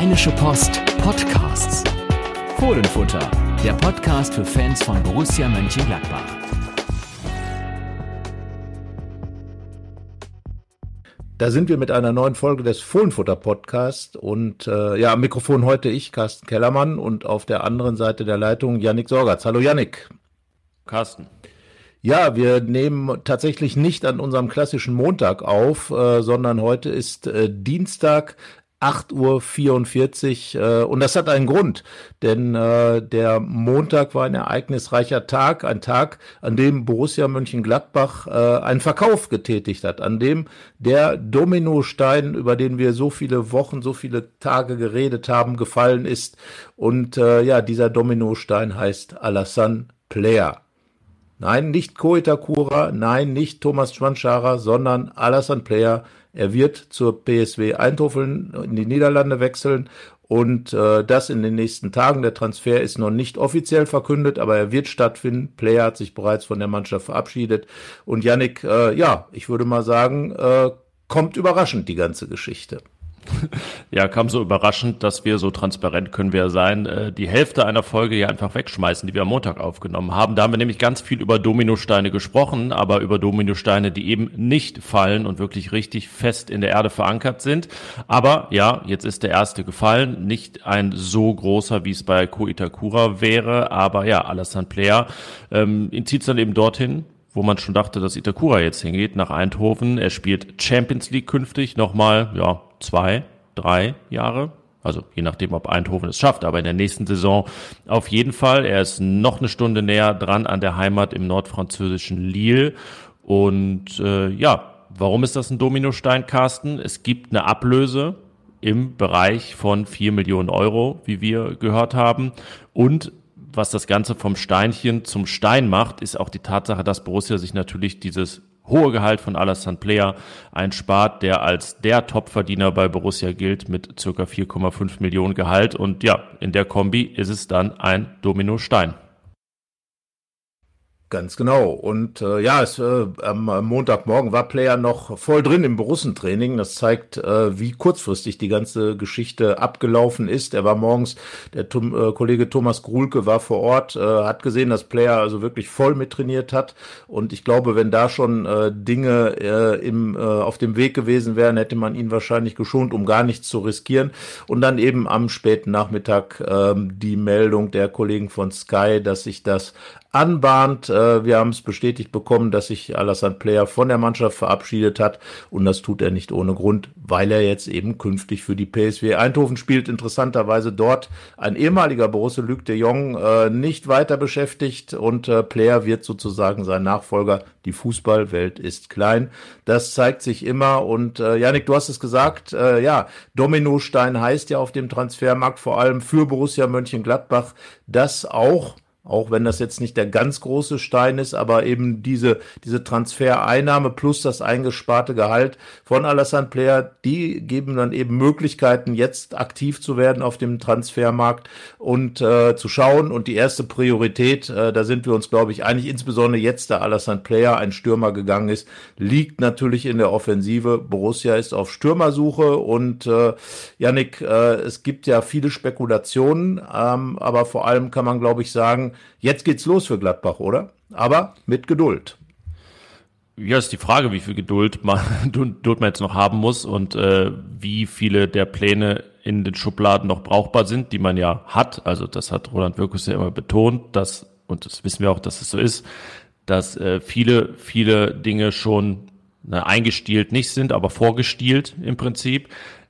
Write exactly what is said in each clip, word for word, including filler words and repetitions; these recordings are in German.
Rheinische Post Podcasts. Fohlenfutter, der Podcast für Fans von Borussia Mönchengladbach. Da sind wir mit einer neuen Folge des Fohlenfutter-Podcasts und äh, ja, am Mikrofon heute ich, Carsten Kellermann, und auf der anderen Seite der Leitung Yannick Sorgatz. Hallo Yannick. Carsten. Ja, wir nehmen tatsächlich nicht an unserem klassischen Montag auf, äh, sondern heute ist äh, Dienstag, acht Uhr vierundvierzig, äh, und das hat einen Grund, denn äh, der Montag war ein ereignisreicher Tag, ein Tag, an dem Borussia Mönchengladbach äh, einen Verkauf getätigt hat, an dem der Dominostein, über den wir so viele Wochen, so viele Tage geredet haben, gefallen ist, und äh, ja, dieser Dominostein heißt Alassane Player. Nein, nicht Ko Itakura, nein, nicht Thomas Schwanschara, sondern Alassane Player. Er wird zur P S V Eindhoven in die Niederlande wechseln und äh, das in den nächsten Tagen. Der Transfer ist noch nicht offiziell verkündet, aber er wird stattfinden. Player hat sich bereits von der Mannschaft verabschiedet. Und Yannick, äh, ja, ich würde mal sagen, äh, kommt überraschend die ganze Geschichte. Ja, kam so überraschend, dass wir, so transparent können wir sein, die Hälfte einer Folge hier einfach wegschmeißen, die wir am Montag aufgenommen haben. Da haben wir nämlich ganz viel über Dominosteine gesprochen, aber über Dominosteine, die eben nicht fallen und wirklich richtig fest in der Erde verankert sind. Aber ja, jetzt ist der erste gefallen, nicht ein so großer, wie es bei Ko Itakura wäre, aber ja, Alassane Player, ähm, ihn zieht es dann eben dorthin, wo man schon dachte, dass Itakura jetzt hingeht, nach Eindhoven. Er spielt Champions League künftig nochmal, ja, zwei, drei Jahre. Also je nachdem, ob Eindhoven es schafft, aber in der nächsten Saison auf jeden Fall. Er ist noch eine Stunde näher dran an der Heimat im nordfranzösischen Lille. Und äh, ja, warum ist das ein Dominostein, Carsten? Es gibt eine Ablöse im Bereich von vier Millionen Euro, wie wir gehört haben. Und was das Ganze vom Steinchen zum Stein macht, ist auch die Tatsache, dass Borussia sich natürlich dieses hohe Gehalt von Alassane Player einspart, der als der Topverdiener bei Borussia gilt mit circa vier Komma fünf Millionen Gehalt. Und ja, in der Kombi ist es dann ein Dominostein. Ganz genau. Und äh, ja, es, äh, am, am Montagmorgen war Player noch voll drin im Borussentraining. Das zeigt, äh, wie kurzfristig die ganze Geschichte abgelaufen ist. Er war morgens, der Tom, äh, Kollege Thomas Gruhlke war vor Ort, äh, hat gesehen, dass Player also wirklich voll mittrainiert hat. Und ich glaube, wenn da schon äh, Dinge äh, im, äh, auf dem Weg gewesen wären, hätte man ihn wahrscheinlich geschont, um gar nichts zu riskieren. Und dann eben am späten Nachmittag äh, die Meldung der Kollegen von Sky, dass sich das anbahnt. Wir haben es bestätigt bekommen, dass sich Alassane Player von der Mannschaft verabschiedet hat, und das tut er nicht ohne Grund, weil er jetzt eben künftig für die P S V Eindhoven spielt. Interessanterweise dort ein ehemaliger Borussia, Luc de Jong, nicht weiter beschäftigt, und Player wird sozusagen sein Nachfolger. Die Fußballwelt ist klein. Das zeigt sich immer, und Yannick, du hast es gesagt, ja, Dominostein heißt ja auf dem Transfermarkt vor allem für Borussia Mönchengladbach, dass auch Auch wenn das jetzt nicht der ganz große Stein ist, aber eben diese, diese Transfereinnahme plus das eingesparte Gehalt von Alassane Player, die geben dann eben Möglichkeiten, jetzt aktiv zu werden auf dem Transfermarkt und äh, zu schauen. Und die erste Priorität, äh, da sind wir uns, glaube ich, einig, insbesondere jetzt, da Alassane Player ein Stürmer gegangen ist, liegt natürlich in der Offensive. Borussia ist auf Stürmersuche, und äh, Yannick, äh, es gibt ja viele Spekulationen, ähm, aber vor allem kann man, glaube ich, sagen, jetzt geht's los für Gladbach, oder? Aber mit Geduld. Ja, ist die Frage, wie viel Geduld man, Geduld man jetzt noch haben muss und äh, wie viele der Pläne in den Schubladen noch brauchbar sind, die man ja hat. Also das hat Roland Wirkus ja immer betont, dass, und das wissen wir auch, dass es so ist, dass äh, viele, viele Dinge schon na, eingestielt nicht sind, aber vorgestielt im Prinzip.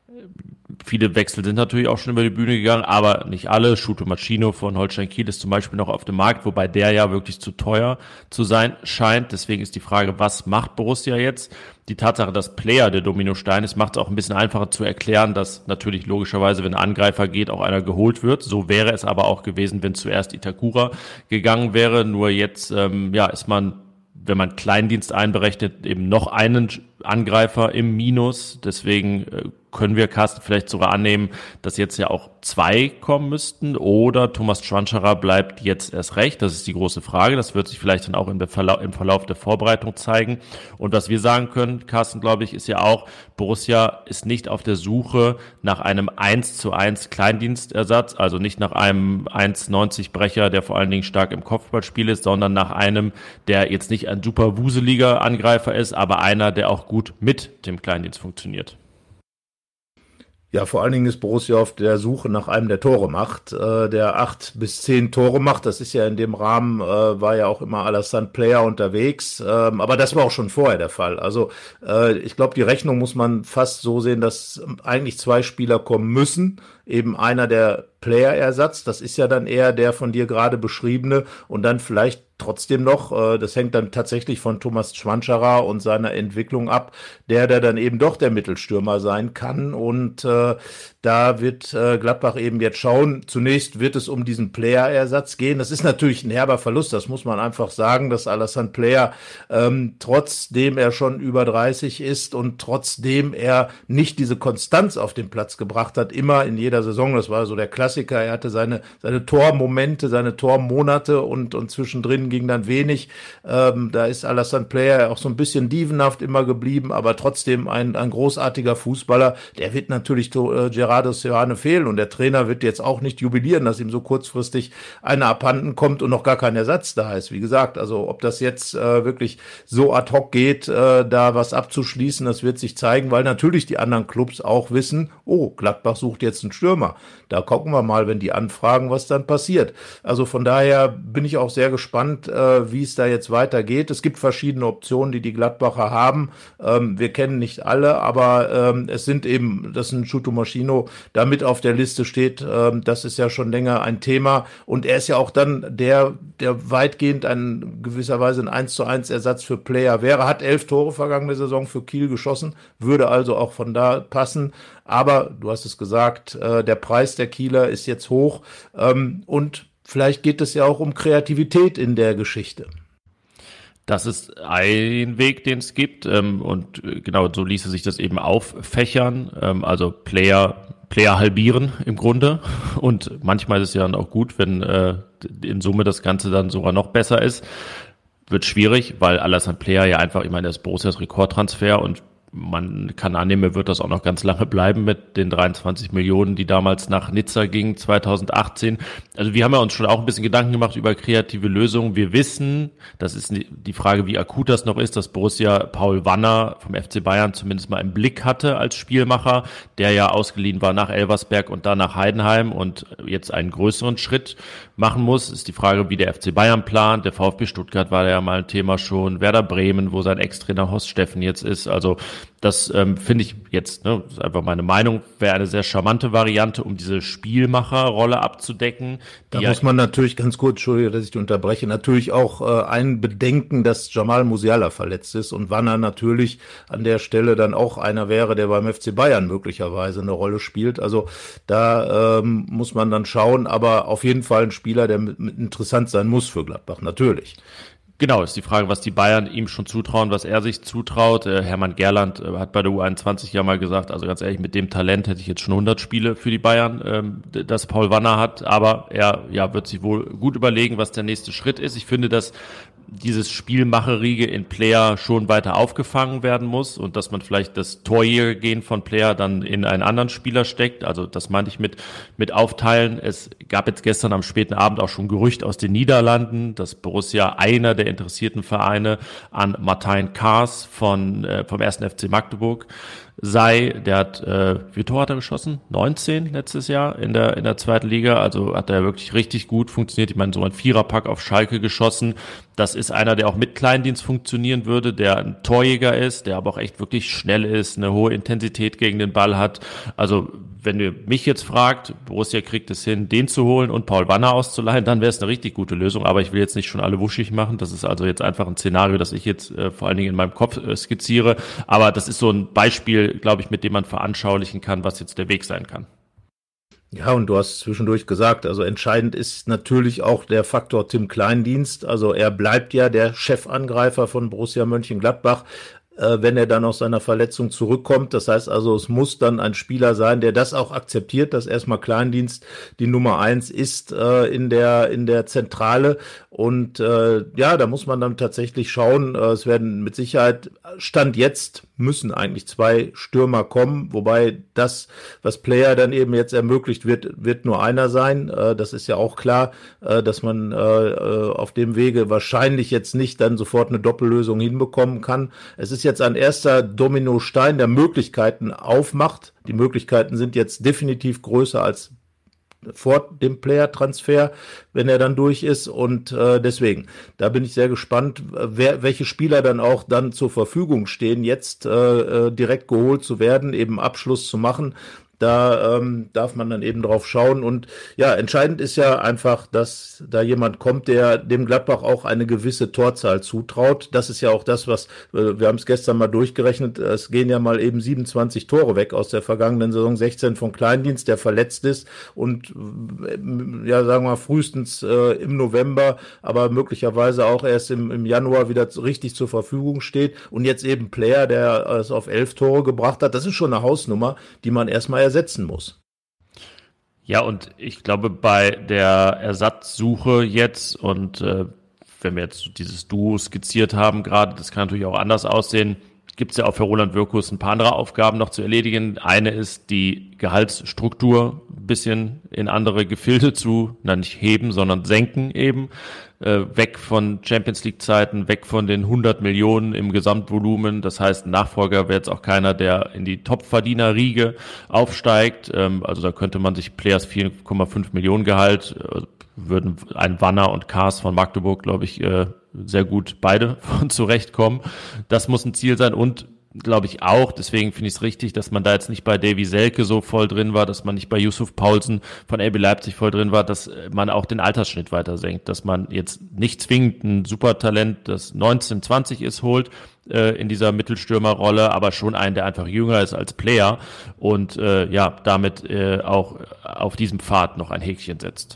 Viele Wechsel sind natürlich auch schon über die Bühne gegangen, aber nicht alle. Shuto Machino von Holstein Kiel ist zum Beispiel noch auf dem Markt, wobei der ja wirklich zu teuer zu sein scheint. Deswegen ist die Frage, was macht Borussia jetzt? Die Tatsache, dass Player der Dominostein ist, macht es auch ein bisschen einfacher zu erklären, dass natürlich logischerweise, wenn ein Angreifer geht, auch einer geholt wird. So wäre es aber auch gewesen, wenn zuerst Itakura gegangen wäre. Nur jetzt ähm, ja, ist man, wenn man Kleindienst einberechnet, eben noch einen Angreifer im Minus. Deswegen äh, können wir, Carsten, vielleicht sogar annehmen, dass jetzt ja auch zwei kommen müssten oder Thomas Schwanscherer bleibt jetzt erst recht? Das ist die große Frage. Das wird sich vielleicht dann auch im Verlauf, im Verlauf der Vorbereitung zeigen. Und was wir sagen können, Carsten, glaube ich, ist ja auch, Borussia ist nicht auf der Suche nach einem eins zu eins Kleindienstersatz, also nicht nach einem eins neunzig Brecher, der vor allen Dingen stark im Kopfballspiel ist, sondern nach einem, der jetzt nicht ein super wuseliger Angreifer ist, aber einer, der auch gut mit dem Kleindienst funktioniert. Ja, vor allen Dingen ist Borussia auf der Suche nach einem, der Tore macht, äh, der acht bis zehn Tore macht. Das ist ja in dem Rahmen, äh, war ja auch immer Alassane Player unterwegs, ähm, aber das war auch schon vorher der Fall. Also äh, ich glaube, die Rechnung muss man fast so sehen, dass eigentlich zwei Spieler kommen müssen. Eben einer der Player-Ersatz, das ist ja dann eher der von dir gerade beschriebene und dann vielleicht trotzdem noch, äh, das hängt dann tatsächlich von Thomas Schwanscherer und seiner Entwicklung ab, der, der dann eben doch der Mittelstürmer sein kann und äh, da wird äh, Gladbach eben jetzt schauen, zunächst wird es um diesen Player-Ersatz gehen, das ist natürlich ein herber Verlust, das muss man einfach sagen, dass Alassane Player, ähm, trotzdem er schon über dreißig ist und trotzdem er nicht diese Konstanz auf den Platz gebracht hat, immer in jeder Saison, das war so der Klassiker, er hatte seine, seine Tormomente, seine Tormonate und, und zwischendrin ging dann wenig. Ähm, da ist Alassane Player auch so ein bisschen dievenhaft immer geblieben, aber trotzdem ein, ein großartiger Fußballer. Der wird natürlich äh, Gerardo Seoane fehlen und der Trainer wird jetzt auch nicht jubilieren, dass ihm so kurzfristig einer abhanden kommt und noch gar kein Ersatz da ist. Wie gesagt, also ob das jetzt äh, wirklich so ad hoc geht, äh, da was abzuschließen, das wird sich zeigen, weil natürlich die anderen Clubs auch wissen, oh, Gladbach sucht jetzt einen Stürmer. Da gucken wir mal, wenn die anfragen, was dann passiert. Also von daher bin ich auch sehr gespannt, äh, wie es da jetzt weitergeht. Es gibt verschiedene Optionen, die die Gladbacher haben. Ähm, wir kennen nicht alle, aber ähm, es sind eben, dass ein Chupomoting da mit auf der Liste steht, ähm, das ist ja schon länger ein Thema. Und er ist ja auch dann der, der weitgehend ein gewisserweise ein eins zu eins Ersatz für Player wäre. Hat elf Tore vergangene Saison für Kiel geschossen, würde also auch von da passen. Aber du hast es gesagt, äh, der Preis der Kieler ist jetzt hoch ähm, und vielleicht geht es ja auch um Kreativität in der Geschichte. Das ist ein Weg, den es gibt ähm, und genau so ließe sich das eben auffächern, ähm, also Player, Player halbieren im Grunde und manchmal ist es ja dann auch gut, wenn äh, in Summe das Ganze dann sogar noch besser ist. Wird schwierig, weil Alassane Player ja einfach, ich meine, das ist Borussias Rekordtransfer und man kann annehmen, er wird das auch noch ganz lange bleiben mit den dreiundzwanzig Millionen, die damals nach Nizza gingen, zweitausendachtzehn. Also wir haben ja uns schon auch ein bisschen Gedanken gemacht über kreative Lösungen. Wir wissen, das ist die Frage, wie akut das noch ist, dass Borussia Paul Wanner vom F C Bayern zumindest mal im Blick hatte als Spielmacher, der ja ausgeliehen war nach Elversberg und dann nach Heidenheim und jetzt einen größeren Schritt machen muss. Ist die Frage, wie der F C Bayern plant. Der VfB Stuttgart war ja mal ein Thema schon. Werder Bremen, wo sein Ex-Trainer Horst Steffen jetzt ist. Also das ähm, finde ich jetzt, ne, das ist einfach meine Meinung, wäre eine sehr charmante Variante, um diese Spielmacherrolle abzudecken. Da muss ja, man natürlich ganz kurz, Entschuldige, dass ich dich unterbreche, natürlich auch äh, ein bedenken, dass Jamal Musiala verletzt ist und Wanner natürlich an der Stelle dann auch einer wäre, der beim F C Bayern möglicherweise eine Rolle spielt. Also da ähm, muss man dann schauen, aber auf jeden Fall ein Spieler, der mit, mit interessant sein muss für Gladbach, natürlich. Genau, ist die Frage, was die Bayern ihm schon zutrauen, was er sich zutraut. Äh, Hermann Gerland äh, hat bei der U einundzwanzig ja mal gesagt, also ganz ehrlich, mit dem Talent hätte ich jetzt schon hundert Spiele für die Bayern, ähm, das Paul Wanner hat, aber er ja wird sich wohl gut überlegen, was der nächste Schritt ist. Ich finde, dass dieses Spielmacherige in Player schon weiter aufgefangen werden muss und dass man vielleicht das Torjägergehen von Player dann in einen anderen Spieler steckt. Also das meinte ich mit mit aufteilen. Es gab jetzt gestern am späten Abend auch schon Gerücht aus den Niederlanden, dass Borussia einer der interessierten Vereine an Martijn Kaas von äh, vom ersten F C Magdeburg sei. Der hat, äh, wie Tor hat er geschossen? neunzehn letztes Jahr in der in der zweiten Liga. Also hat er wirklich richtig gut funktioniert. Ich meine, so ein Viererpack auf Schalke geschossen. Das ist einer, der auch mit Kleindienst funktionieren würde, der ein Torjäger ist, der aber auch echt wirklich schnell ist, eine hohe Intensität gegen den Ball hat. Also wenn ihr mich jetzt fragt, Borussia kriegt es hin, den zu holen und Paul Wanner auszuleihen, dann wäre es eine richtig gute Lösung. Aber ich will jetzt nicht schon alle wuschig machen. Das ist also jetzt einfach ein Szenario, das ich jetzt äh, vor allen Dingen in meinem Kopf äh, skizziere. Aber das ist so ein Beispiel, glaube ich, mit dem man veranschaulichen kann, was jetzt der Weg sein kann. Ja, und du hast zwischendurch gesagt, also entscheidend ist natürlich auch der Faktor Tim Kleindienst. Also er bleibt ja der Chefangreifer von Borussia Mönchengladbach. wenn er dann aus seiner Verletzung zurückkommt. Das heißt also, es muss dann ein Spieler sein, der das auch akzeptiert, dass erstmal Kleindienst die Nummer eins ist äh, in der in der Zentrale. Und äh, ja, da muss man dann tatsächlich schauen. Äh, es werden mit Sicherheit, Stand jetzt, müssen eigentlich zwei Stürmer kommen, wobei das, was Player dann eben jetzt ermöglicht wird, wird nur einer sein. Äh, das ist ja auch klar, äh, dass man äh, auf dem Wege wahrscheinlich jetzt nicht dann sofort eine Doppellösung hinbekommen kann. Es ist jetzt ein erster Dominostein, der Möglichkeiten aufmacht. Die Möglichkeiten sind jetzt definitiv größer als vor dem Player-Transfer, wenn er dann durch ist, und äh, deswegen, da bin ich sehr gespannt, wer, welche Spieler dann auch dann zur Verfügung stehen, jetzt äh, direkt geholt zu werden, eben Abschluss zu machen. Da ähm, darf man dann eben drauf schauen. Und ja, entscheidend ist ja einfach, dass da jemand kommt, der dem Gladbach auch eine gewisse Torzahl zutraut. Das ist ja auch das, was, äh, wir haben es gestern mal durchgerechnet, es gehen ja mal eben siebenundzwanzig Tore weg aus der vergangenen Saison, sechzehn von Kleindienst, der verletzt ist und äh, ja, sagen wir mal, frühestens äh, im November, aber möglicherweise auch erst im, im Januar wieder richtig zur Verfügung steht. Und jetzt eben Player, der es auf elf Tore gebracht hat. Das ist schon eine Hausnummer, die man erstmal ersetzen muss. Ja, und ich glaube, bei der Ersatzsuche jetzt und äh, wenn wir jetzt dieses Duo skizziert haben gerade, das kann natürlich auch anders aussehen, gibt es ja auch für Roland Wirkus ein paar andere Aufgaben noch zu erledigen. Eine ist, die Gehaltsstruktur ein bisschen in andere Gefilde zu, na nicht heben, sondern senken eben. Äh, weg von Champions-League-Zeiten, weg von den hundert Millionen im Gesamtvolumen. Das heißt, ein Nachfolger wäre jetzt auch keiner, der in die Top-Verdiener-Riege aufsteigt. Ähm, also da könnte man sich Players vier Komma fünf Millionen Gehalt, äh, würden ein Wanner und Kars von Magdeburg, glaube ich, äh, sehr gut beide von zurechtkommen. Das muss ein Ziel sein und glaube ich auch, deswegen finde ich es richtig, dass man da jetzt nicht bei Davy Selke so voll drin war, dass man nicht bei Yusuf Paulsen von R B Leipzig voll drin war, dass man auch den Altersschnitt weiter senkt, dass man jetzt nicht zwingend ein Supertalent, das neunzehn, zwanzig ist, holt äh, in dieser Mittelstürmerrolle, aber schon einen, der einfach jünger ist als Player und äh, ja, damit äh, auch auf diesem Pfad noch ein Häkchen setzt.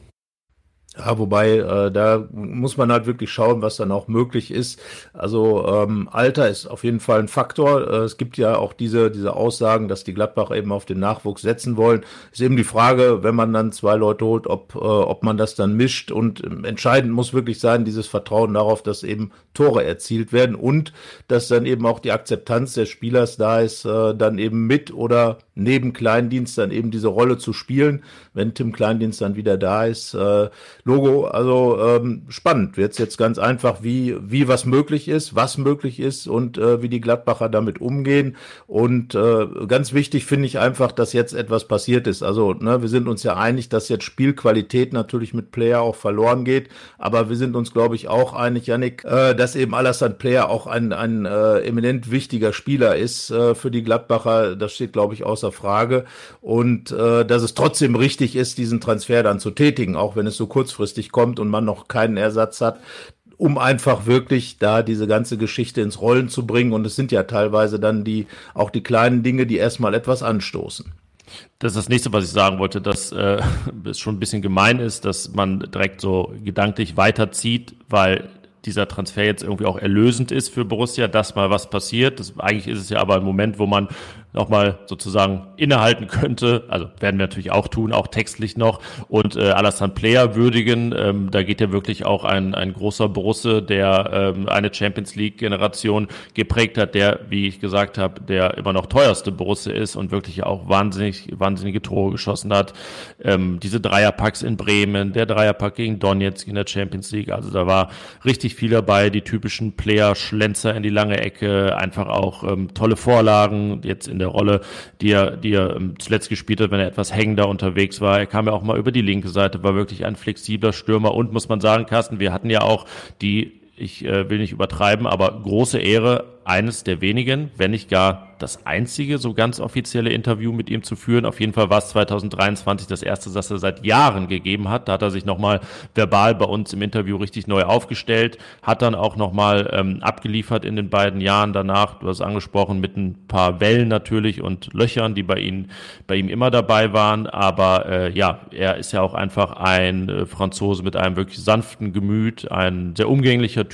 Ja, wobei, äh, da muss man halt wirklich schauen, was dann auch möglich ist. Also ähm, Alter ist auf jeden Fall ein Faktor. Äh, es gibt ja auch diese diese Aussagen, dass die Gladbacher eben auf den Nachwuchs setzen wollen. Ist eben die Frage, wenn man dann zwei Leute holt, ob äh, ob man das dann mischt. Und äh, entscheidend muss wirklich sein, dieses Vertrauen darauf, dass eben Tore erzielt werden und dass dann eben auch die Akzeptanz des Spielers da ist, äh, dann eben mit oder neben Kleindienst dann eben diese Rolle zu spielen, wenn Tim Kleindienst dann wieder da ist. Äh, Logo, also ähm, spannend wird's jetzt ganz einfach, wie wie was möglich ist, was möglich ist und äh, wie die Gladbacher damit umgehen. Und äh, ganz wichtig finde ich einfach, dass jetzt etwas passiert ist. Also ne, wir sind uns ja einig, dass jetzt Spielqualität natürlich mit Player auch verloren geht, aber wir sind uns, glaube ich, auch einig, Yannick, äh, dass eben Alassane Player auch ein ein äh, eminent wichtiger Spieler ist äh, für die Gladbacher. Das steht, glaube ich, außer Frage. Und äh, dass es trotzdem richtig ist, diesen Transfer dann zu tätigen, auch wenn es so kurzfristig kommt und man noch keinen Ersatz hat, um einfach wirklich da diese ganze Geschichte ins Rollen zu bringen. Und es sind ja teilweise dann die auch die kleinen Dinge, die erstmal etwas anstoßen. Das ist das nächste, was ich sagen wollte, dass äh, es schon ein bisschen gemein ist, dass man direkt so gedanklich weiterzieht, weil dieser Transfer jetzt irgendwie auch erlösend ist für Borussia, dass mal was passiert. Das, eigentlich ist es ja aber ein Moment, wo man nochmal sozusagen innehalten könnte, also werden wir natürlich auch tun, auch textlich noch, und äh, Alassane Player würdigen. Ähm, da geht ja wirklich auch ein ein großer Borusse, der ähm, eine Champions-League-Generation geprägt hat, der, wie ich gesagt habe, der immer noch teuerste Borusse ist und wirklich auch wahnsinnig wahnsinnige Tore geschossen hat. Ähm, diese Dreierpacks in Bremen, der Dreierpack gegen Donetsk in der Champions League, also da war richtig viel dabei, die typischen Player-Schlenzer in die lange Ecke, einfach auch ähm, tolle Vorlagen, jetzt in der Rolle, die er, die er ähm, zuletzt gespielt hat, wenn er etwas hängender unterwegs war. Er kam ja auch mal über die linke Seite, war wirklich ein flexibler Stürmer und, muss man sagen, Carsten, wir hatten ja auch die, ich äh, will nicht übertreiben, aber große Ehre, eines der wenigen, wenn nicht gar das einzige so ganz offizielle Interview mit ihm zu führen. Auf jeden Fall war es zwanzig dreiundzwanzig das erste, das er seit Jahren gegeben hat. Da hat er sich nochmal verbal bei uns im Interview richtig neu aufgestellt, hat dann auch nochmal ähm, abgeliefert in den beiden Jahren danach. Du hast angesprochen, mit ein paar Wellen natürlich und Löchern, die bei ihm, bei ihm immer dabei waren. Aber äh, ja, er ist ja auch einfach ein äh, Franzose mit einem wirklich sanften Gemüt, ein sehr umgänglicher Typ.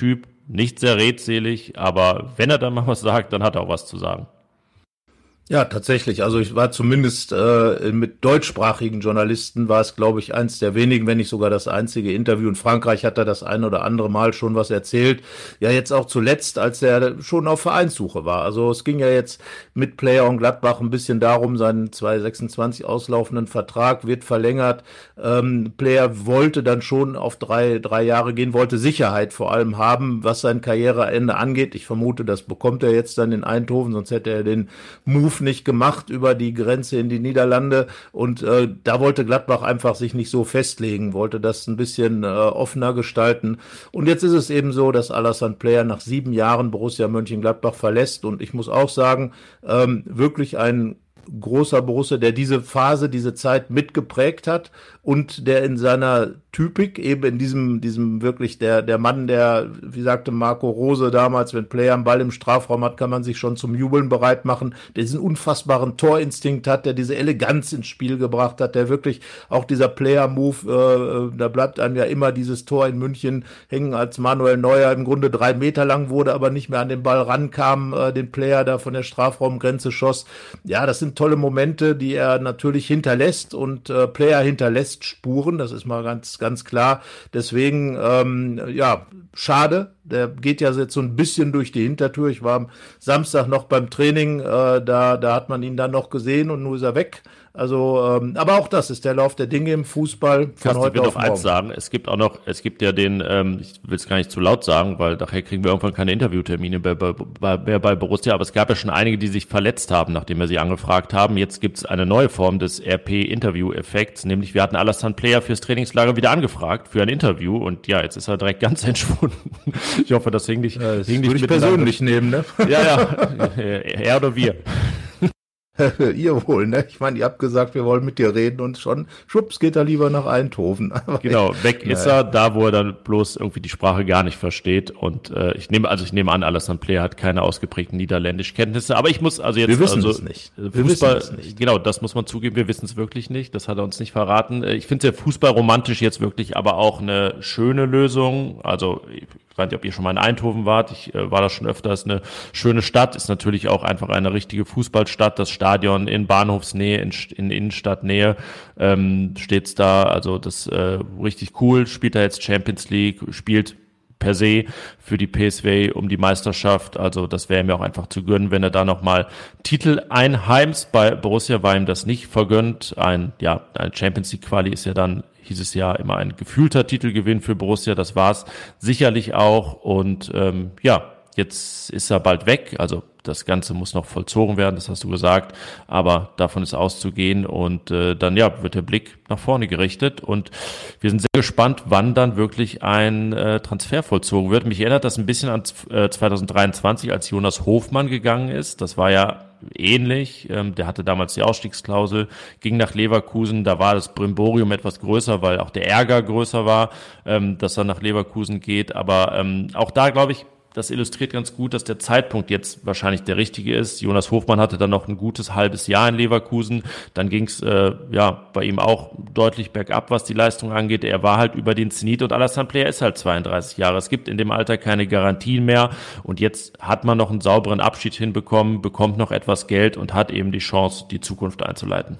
nicht sehr redselig, aber wenn er dann mal was sagt, dann hat er auch was zu sagen. Ja, tatsächlich. Also ich war zumindest äh, mit deutschsprachigen Journalisten war es, glaube ich, eins der wenigen, wenn nicht sogar das einzige Interview. In Frankreich hat er das ein oder andere Mal schon was erzählt. Ja, jetzt auch zuletzt, als er schon auf Vereinssuche war. Also es ging ja jetzt mit Player und Gladbach ein bisschen darum, seinen zwanzig sechsundzwanzig auslaufenden Vertrag wird verlängert. Ähm, Player wollte dann schon auf drei, drei Jahre gehen, wollte Sicherheit vor allem haben, was sein Karriereende angeht. Ich vermute, das bekommt er jetzt dann in Eindhoven, sonst hätte er den Move nicht gemacht über die Grenze in die Niederlande und äh, da wollte Gladbach einfach sich nicht so festlegen, wollte das ein bisschen äh, offener gestalten und jetzt ist es eben so, dass Alassane Player nach sieben Jahren Borussia Mönchengladbach verlässt und ich muss auch sagen, ähm, wirklich ein großer Borussia, der diese Phase, diese Zeit mitgeprägt hat und der in seiner Typik eben in diesem, diesem wirklich der, der Mann, der, wie sagte Marco Rose damals, wenn Player einen Ball im Strafraum hat, kann man sich schon zum Jubeln bereit machen, der diesen unfassbaren Torinstinkt hat, der diese Eleganz ins Spiel gebracht hat, der wirklich auch dieser Player-Move, äh, da bleibt einem ja immer dieses Tor in München hängen, als Manuel Neuer im Grunde drei Meter lang wurde, aber nicht mehr an den Ball rankam, äh, den Player da von der Strafraumgrenze schoss. Ja, das sind tolle Momente, die er natürlich hinterlässt und äh, Player hinterlässt Spuren, das ist mal ganz, ganz klar. Deswegen, ähm, ja, schade. Der geht ja jetzt so ein bisschen durch die Hintertür. Ich war am Samstag noch beim Training, äh, da, da hat man ihn dann noch gesehen und nun ist er weg. Also, ähm, aber auch das ist der Lauf der Dinge im Fußball von Carsten, heute ich will auf noch morgen. eins sagen, es gibt auch noch, es gibt ja den, ähm, ich will es gar nicht zu laut sagen, weil nachher kriegen wir irgendwann keine Interviewtermine bei, bei, bei, bei Borussia, aber es gab ja schon einige, die sich verletzt haben, nachdem wir sie angefragt haben. Jetzt gibt es eine neue Form des R P-Interview-Effekts, nämlich wir hatten Alassane Player fürs Trainingslager wieder angefragt für ein Interview und ja, jetzt ist er direkt ganz entschwunden. Ich hoffe, das hing dich, Ja, das hing würde dich ich persönlich nehmen, ne? Ja, ja, er oder wir. Ihr wohl, ne? Ich meine, ihr habt gesagt, wir wollen mit dir reden und schon, schwupps, geht er lieber nach Eindhoven. Aber genau, weg ich, ist er, da wo er dann bloß irgendwie die Sprache gar nicht versteht und äh, ich nehme, also ich nehme an, Alassane Player hat keine ausgeprägten Niederländischkenntnisse, aber ich muss also jetzt, wir wissen also, es nicht. Wir Fußball, wissen es nicht. Genau, das muss man zugeben, wir wissen es wirklich nicht, das hat er uns nicht verraten. Ich finde es ja fußballromantisch jetzt wirklich, aber auch eine schöne Lösung, also ich weiß nicht, ob ihr schon mal in Eindhoven wart, ich äh, war da schon öfter, ist eine schöne Stadt, ist natürlich auch einfach eine richtige Fußballstadt, das Stadion in Bahnhofsnähe, in, in Innenstadtnähe ähm, steht's da, also das äh, richtig cool, spielt da jetzt Champions League, spielt per se für die P S V um die Meisterschaft, also das wäre mir auch einfach zu gönnen, wenn er da nochmal Titel einheimst. Bei Borussia war ihm das nicht vergönnt, ein, ja, ein Champions League Quali ist ja dann, hieß es ja, immer ein gefühlter Titelgewinn für Borussia, das war's sicherlich auch und ähm, ja, jetzt ist er bald weg, also das Ganze muss noch vollzogen werden, das hast du gesagt, aber davon ist auszugehen und äh, dann ja wird der Blick nach vorne gerichtet und wir sind sehr gespannt, wann dann wirklich ein äh, Transfer vollzogen wird. Mich erinnert das ein bisschen an äh, zwanzig dreiundzwanzig, als Jonas Hofmann gegangen ist, das war ja ähnlich, ähm, der hatte damals die Ausstiegsklausel, ging nach Leverkusen, da war das Brimborium etwas größer, weil auch der Ärger größer war, ähm, dass er nach Leverkusen geht, aber ähm, auch da glaube ich, das illustriert ganz gut, dass der Zeitpunkt jetzt wahrscheinlich der richtige ist. Jonas Hofmann hatte dann noch ein gutes halbes Jahr in Leverkusen. Dann ging es äh, ja bei ihm auch deutlich bergab, was die Leistung angeht. Er war halt über den Zenit und Alassane Player ist halt zweiunddreißig Jahre. Es gibt in dem Alter keine Garantien mehr. Und jetzt hat man noch einen sauberen Abschied hinbekommen, bekommt noch etwas Geld und hat eben die Chance, die Zukunft einzuleiten.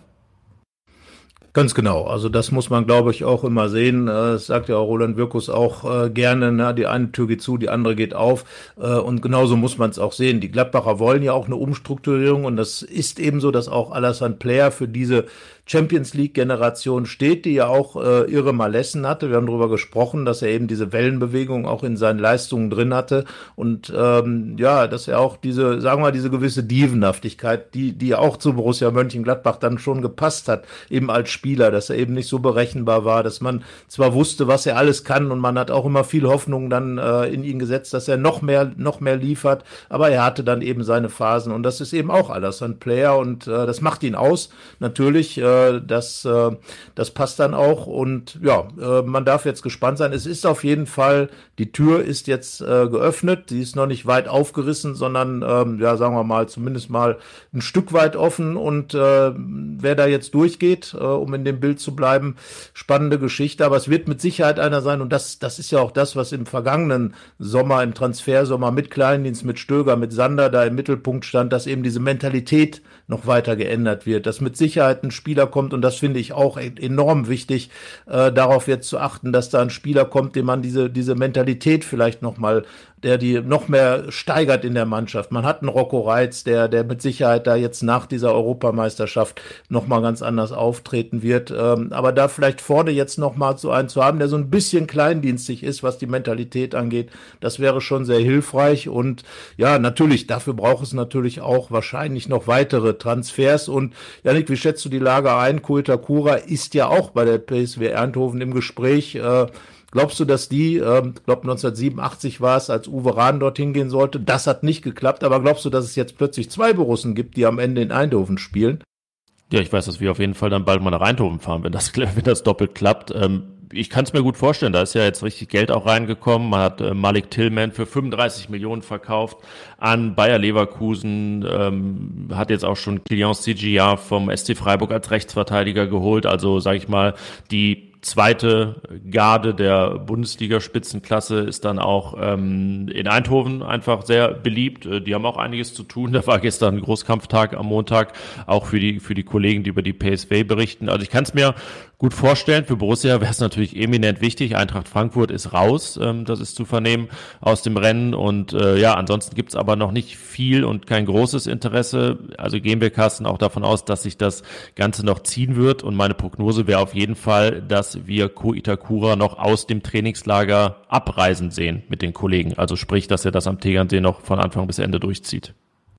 Ganz genau, also das muss man, glaube ich, auch immer sehen. Das sagt ja auch Roland Wirkus auch äh, gerne, ne? Die eine Tür geht zu, die andere geht auf äh, und genauso muss man es auch sehen. Die Gladbacher wollen ja auch eine Umstrukturierung und das ist eben so, dass auch Alassane Player für diese Champions League Generation steht, die ja auch äh, ihre Malessen hatte. Wir haben darüber gesprochen, dass er eben diese Wellenbewegung auch in seinen Leistungen drin hatte und ähm, ja, dass er auch diese, sagen wir mal, diese gewisse Dievenhaftigkeit, die die auch zu Borussia Mönchengladbach dann schon gepasst hat, eben als Spieler, dass er eben nicht so berechenbar war, dass man zwar wusste, was er alles kann und man hat auch immer viel Hoffnung dann äh, in ihn gesetzt, dass er noch mehr noch mehr liefert, aber er hatte dann eben seine Phasen und das ist eben auch Alassane Player und äh, das macht ihn aus, natürlich. Äh, äh, das, äh, das passt dann auch. Und ja, äh, man darf jetzt gespannt sein. Es ist auf jeden Fall, die Tür ist jetzt äh, geöffnet. Sie ist noch nicht weit aufgerissen, sondern, ähm, ja, sagen wir mal, zumindest mal ein Stück weit offen. Und äh, wer da jetzt durchgeht, äh, um in dem Bild zu bleiben, spannende Geschichte. Aber es wird mit Sicherheit einer sein. Und das, das ist ja auch das, was im vergangenen Sommer, im Transfersommer mit Kleindienst, mit Stöger, mit Sander da im Mittelpunkt stand, dass eben diese Mentalität noch weiter geändert wird, dass mit Sicherheit ein Spieler kommt, und das finde ich auch enorm wichtig, äh, darauf jetzt zu achten, dass da ein Spieler kommt, dem man diese diese Mentalität vielleicht noch mal, der die noch mehr steigert in der Mannschaft. Man hat einen Rocco Reitz, der der mit Sicherheit da jetzt nach dieser Europameisterschaft noch mal ganz anders auftreten wird, ähm, aber da vielleicht vorne jetzt noch mal so einen zu haben, der so ein bisschen kleindienstig ist, was die Mentalität angeht, das wäre schon sehr hilfreich. Und ja, natürlich, dafür braucht es natürlich auch wahrscheinlich noch weitere Transfers. Und Yannick, wie schätzt du die Lage ein? Ko Itakura ist ja auch bei der P S V Eindhoven im Gespräch. Äh, glaubst du, dass die, äh, ich glaube neunzehnhundertsiebenundachtzig war es, als Uwe Rahn dorthin gehen sollte, das hat nicht geklappt, aber glaubst du, dass es jetzt plötzlich zwei Borussen gibt, die am Ende in Eindhoven spielen? Ja, ich weiß, dass wir auf jeden Fall dann bald mal nach Eindhoven fahren, wenn das, wenn das doppelt klappt. Ähm Ich kann es mir gut vorstellen, da ist ja jetzt richtig Geld auch reingekommen. Man hat äh, Malik Tillman für fünfunddreißig Millionen verkauft an Bayer Leverkusen, ähm, hat jetzt auch schon Kylian Sigia vom S C Freiburg als Rechtsverteidiger geholt. Also sage ich mal, die zweite Garde der Bundesliga-Spitzenklasse ist dann auch ähm, in Eindhoven einfach sehr beliebt. Die haben auch einiges zu tun. Da war gestern ein Großkampftag am Montag, auch für die für die Kollegen, die über die P S V berichten. Also ich kann es mir gut vorstellen. Für Borussia wäre es natürlich eminent wichtig. Eintracht Frankfurt ist raus, ähm, das ist zu vernehmen, aus dem Rennen. Und äh, ja, ansonsten gibt es aber noch nicht viel und kein großes Interesse. Also gehen wir, Carsten, auch davon aus, dass sich das Ganze noch ziehen wird. Und meine Prognose wäre auf jeden Fall, dass wir Ko Itakura noch aus dem Trainingslager abreisen sehen mit den Kollegen. Also sprich, dass er das am Tegernsee noch von Anfang bis Ende durchzieht.